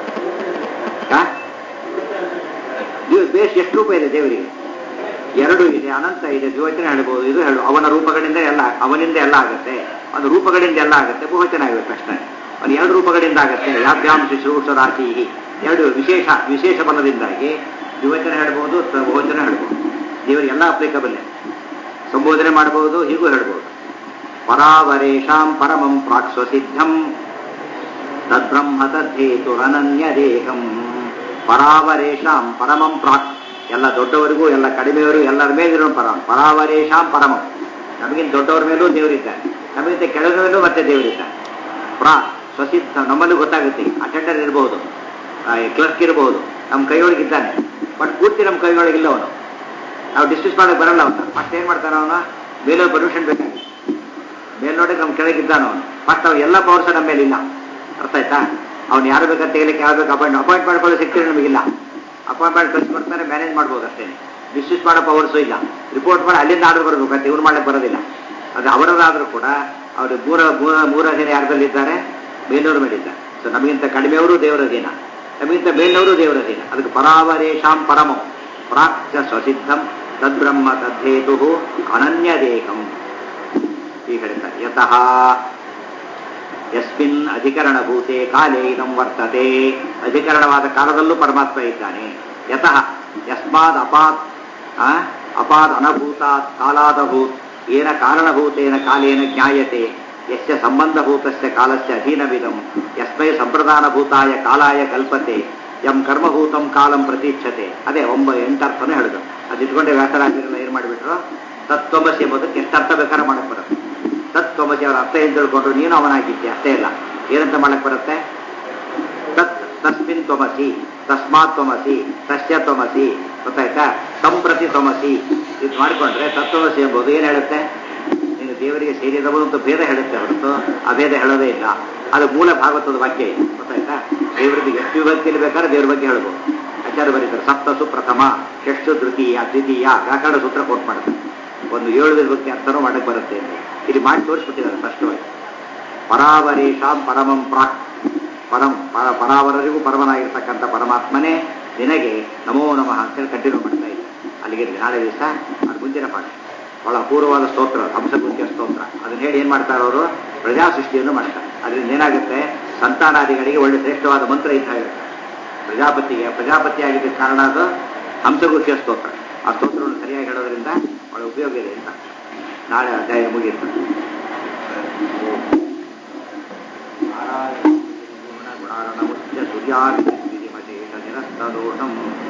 ಬೇಸ್ ಎಷ್ಟು ರೂಪ ಇದೆ ದೇವರಿಗೆ? ಎರಡು ಇದೆ, ಅನಂತ ಇದೆ. ದ್ವಿವಚನ ಹೇಳ್ಬೋದು, ಇದು ಹೇಳು. ಅವನ ರೂಪಗಳಿಂದ ಎಲ್ಲ, ಅವನಿಂದ ಎಲ್ಲ ಆಗುತ್ತೆ. ಒಂದು ರೂಪಗಳಿಂದ ಎಲ್ಲ ಆಗುತ್ತೆ, ಬಹುವಚನ ಆಗುತ್ತೆ ಅಷ್ಟೇ. ಒಂದು ಎರಡು ರೂಪಗಳಿಂದ ಆಗುತ್ತೆ. ಯಾಭ್ಯಾಂ ಶುಶ್ರೂಷ ರಾಶಿ ಎರಡು ವಿಶೇಷ ವಿಶೇಷ ಬಲದಿಂದಾಗಿ ದ್ವಿವಚನ ಹೇಳ್ಬೋದು, ಬಹುವಚನ ಹೇಳ್ಬೋದು. ದೇವರಿಗೆಲ್ಲ ಅಪ್ಲಿಕಬಲ್. ಸಂಬೋಧನೆ ಮಾಡಬಹುದು, ಹೀಗೂ ಹೇಳ್ಬೋದು. ಪರಾವರೇಶಾಂ ಪರಮಂ ಪ್ರಾಕ್ಸ್ವಸಿದ್ಧಂ ತದ್ಬ್ರಹ್ಮ ತದ್ಧೇತುರನನ್ಯದೇಕಂ. ಪರಾವರೇಶಾಂ ಪರಮಂ ಪ್ರಾಕ್ ಎಲ್ಲ ದೊಡ್ಡವರಿಗೂ ಎಲ್ಲ ಕಡಿಮೆಯವರು ಎಲ್ಲರ ಮೇಲಿರೋ ಪರ. ಪರಾವರೇಶಾಂ ಪರಮಂ ನಮಗಿಂತ ದೊಡ್ಡವರ ಮೇಲೂ ದೇವರಿದ್ದಾನೆ, ನಮಗಿಂತ ಕೆಳಗಿನ ಮೇಲೂ ಮತ್ತೆ ದೇವರಿದ್ದಾನೆ. ಪ್ರಾ ಸ್ವಸಿದ್ಧ ನಮ್ಮಲ್ಲೂ ಗೊತ್ತಾಗುತ್ತೆ. ಅಟೆಂಡರ್ ಇರಬಹುದು, ಕ್ಲರ್ಕ್ ಇರಬಹುದು, ನಮ್ಮ ಕೈಯೊಳಗಿದ್ದಾನೆ. ಬಟ್ ಪೂರ್ತಿ ನಮ್ಮ ಕೈಯೊಳಗಿಲ್ಲ ಅವನು. ನಾವು ಡಿಸ್ಮಿಸ್ ಮಾಡಕ್ಕೆ ಬರಲ್ಲ ಅವನು. ಫಸ್ಟ್ ಏನ್ ಮಾಡ್ತಾನೆ ಅವನು? ಮೇಲೊಂದು ಪರ್ಮಿಷನ್ ಬೇಕಾಗಿ ಮೇಲ್ನೋಡಿಗೆ ನಮ್ಮ ಕೆಳಗಿದ್ದಾನ ಅವನು. ಫಸ್ಟ್ ಅವ್ನು ಎಲ್ಲ ಪವರ್ಸ್ ನಮ್ಮ ಮೇಲೆ ಇಲ್ಲ. ಅರ್ಥ ಆಯ್ತಾ? ಅವ್ನು ಯಾರು ಬೇಕಂತ ಹೇಳಲಿಕ್ಕೆ ಯಾರು ಬೇಕು ಅಪಾಯಿಂಟ್ ಅಪಾಯಿಂಟ್ ಮಾಡ್ಕೊಳ್ಳೋ ಶಕ್ತಿ ನಮಗಿಲ್ಲ. ಅಪಾಯಿಂಟ್ಮೆಂಟ್ ಕಳಿಸ್ಕೊಡ್ತಾರೆ, ಮ್ಯಾನೇಜ್ ಮಾಡ್ಬೋದು ಅಷ್ಟೇ. ಡಿಸ್ಮಿಸ್ ಮಾಡೋ ಪವರ್ಸು ಇಲ್ಲ. ರಿಪೋರ್ಟ್ ಮಾಡಿ ಅಲ್ಲಿಂದ ಆರ್ಡರ್ ಬರಬೇಕು ಅಂತ ಇವ್ರು ಮಾಡ್ಲಿಕ್ಕೆ ಬರೋದಿಲ್ಲ. ಅದು ಅವರದಾದ್ರೂ ಕೂಡ ಅವರು ಮೂರ ಮೂರ ಮೂರ ಜನ ಯಾರದಲ್ಲಿದ್ದಾರೆ? ಮೇಲವರು ಮೇಲಿದ್ದಾರೆ. ಸೊ ನಮಗಿಂತ ಕಡಿಮೆಯವರು ದೇವರ ಅಧೀನ, ನಮಗಿಂತ ಮೇಲಿನವರು ದೇವರ ಅಧೀನ. ಅದಕ್ಕೆ ಪರಾವರೇಶಾಂ ಪರಮಂ ಪ್ರಾಕ್ಚ ಸ್ವಸಿದ್ಧಂ ತದ್ಬ್ರಹ್ಮ ತದ್ಧೇತು ಅನನ್ಯದೇಕಂ. ಈಗ ಹೇಳ್ತಾರೆ ಯತಃ ಯಸ್ಮಿನ್ ಅಧಿಕರಣಭೂತೆ ಕಾಲೇ ಇದಂ ವರ್ತತೆ. ಅಧಿಕರಣವಾದ ಕಾಲದಲ್ಲೂ ಪರಮಾತ್ಮ ಇದ್ದಾನೆ. ಯತಃ ಯಸ್ಮಾದ್ ಅಪಾತ್ ಅಪಾದ್ ಅನಭೂತಾತ್ ಕಾಲಾದಭೂತ್ ಏನ ಕಾರಣಭೂತೇನ ಕಾಲೇನ ಜ್ಞಾಯತೆ ಯಸ್ಯ ಸಂಬಂಧಭೂತಸ್ಯ ಕಾಲಸ್ಯ ಅಧೀನವಿದಂ ಯಸ್ಮೈ ಸಂಪ್ರದಾನಭೂತಾಯ ಕಾಲಾಯ ಕಲ್ಪತೆ ಯಂ ಕರ್ಮಭೂತಂ ಕಾಲಂ ಪ್ರತೀಕ್ಷತೆ. ಅದೇ ಒಂಬ ಎಂಟರ್ಥನೇ ಹೇಳಿದ್ರು. ಅದು ಇಟ್ಕೊಂಡೆ ವ್ಯಾಸರಾಜರೆಲ್ಲ ಏನ್ ಮಾಡಿಬಿಟ್ರು? ತತ್ವಮಸಿ ಎಂಬುದಕ್ಕೆ ಎಷ್ಟರ್ಥ ಬೇಕಾದ್ರೆ ಮಾಡಕ್ ಬರುತ್ತೆ. ತತ್ವಮಸಿ ಅವರ ಅರ್ಥ ಏನ್ ತಿಳ್ಕೊಂಡ್ರು? ನೀನು ಅವನಾಗಿದ್ದೆ ಅಷ್ಟೇ ಇಲ್ಲ, ಏನಂತ ಮಾಡಕ್ ಬರುತ್ತೆ? ತತ್ ತಸ್ಮಿನ್ ತ್ವಮಸಿ, ತಸ್ಮಾತ್ ತ್ವಮಸಿ, ತಸ್ಯ ತ್ವಮಸಿ. ಗೊತ್ತಾಯ್ತಾ? ಸಂಪ್ರತಿ ತ್ವಮಸಿ ಇದು ಮಾಡಿಕೊಂಡ್ರೆ ತತ್ವಮಸಿ ಎಂಬುದು ಏನ್ ಹೇಳುತ್ತೆ? ನೀನು ದೇವರಿಗೆ ಸೇರಿದವರು ಅಂತ ಭೇದ ಹೇಳುತ್ತೆ ಹೊರತು ಅಭೇದ ಹೇಳೋದೇ ಇಲ್ಲ. ಅದು ಮೂಲ ಭಾಗವತದ ವಾಕ್ಯ ಇದೆ. ಗೊತ್ತಾಯ್ತಾ? ದೇವರಿಗೆ ಎಷ್ಟು ವಿಭಕ್ತಿಯಲ್ಲಿ ಬೇಕಾದ್ರೆ ದೇವ್ರ ಬಗ್ಗೆ ಹೇಳ್ಬೋದು. ಆಚಾರ್ಯ ಬರೀತಾರೆ ಸಪ್ತಸು ಪ್ರಥಮ, ಷಷ್ಟು ದ್ವಿತೀಯ, ದ್ವಿತೀಯ ವ್ಯಾಕರಣ ಸೂತ್ರ ಕೋಟ್ ಮಾಡ್ತಾರೆ. ಒಂದು ಏಳು ವಿಭಕ್ತಿ ಅರ್ಥನೂ ಮಾಡಕ್ ಬರುತ್ತೆ ಅಂತ ಇಲ್ಲಿ ಮಾಡಿ ತೋರಿಸ್ಬಿಟ್ಟಿದ್ದಾರೆ ಸ್ಪಷ್ಟವಾಗಿ. ಪರಾವರೇಶಾಂ ಪರಮಂ ಪ್ರಾಕ್ ಪರಂ ಪರಾವರರಿಗೂ ಪರಮನಾಗಿರ್ತಕ್ಕಂಥ ಪರಮಾತ್ಮನೇ ನಿನಗೆ ನಮೋ ನಮಃ ಅಂತೇಳಿ ಕಂಟಿನ್ಯೂ ಮಾಡ್ತಾ ಇದೆ. ಅಲ್ಲಿಗೆ ನಾಳೆ ದಿವಸ ಅದು ಮುಂದಿನ ಪಾಠ. ಬಹಳ ಅಪೂರ್ವವಾದ ಸ್ತೋತ್ರ, ಹಂಸಗುಂತಿಯ ಸ್ತೋತ್ರ. ಅದನ್ನ ಹೇಳಿ ಏನ್ ಮಾಡ್ತಾರೆ ಅವರು? ಪ್ರಜಾ ಸೃಷ್ಟಿಯನ್ನು ಮಾಡ್ತಾರೆ. ಅದರಿಂದ ಏನಾಗುತ್ತೆ? ಸಂತಾನಾದಿಗಳಿಗೆ ಒಳ್ಳೆ ಶ್ರೇಷ್ಠವಾದ ಮಂತ್ರ ಇದ್ದಾಗಿರುತ್ತೆ. ಪ್ರಜಾಪತಿಗೆ ಪ್ರಜಾಪತಿಯಾಗಿದ್ದ ಕಾರಣ ಅದು ಹಂಸಗುಂತಿಯ ಸ್ತೋತ್ರ. ಆ ಸ್ತೋತ್ರವನ್ನು ಸರಿಯಾಗಿ ಹೇಳೋದ್ರಿಂದ ಬಹಳ ಉಪಯೋಗ ಇದೆ ಅಂತ. ನಾಳೆ ಅಧ್ಯಾಯ ಮುಗಿಯುತ್ತೆ. ಗುಣಾರಣಮುಚ್ಯ ಸೂರ್ಯಾಭಿಮಶೇಷ ನಿರಸ್ತದೋಷಂ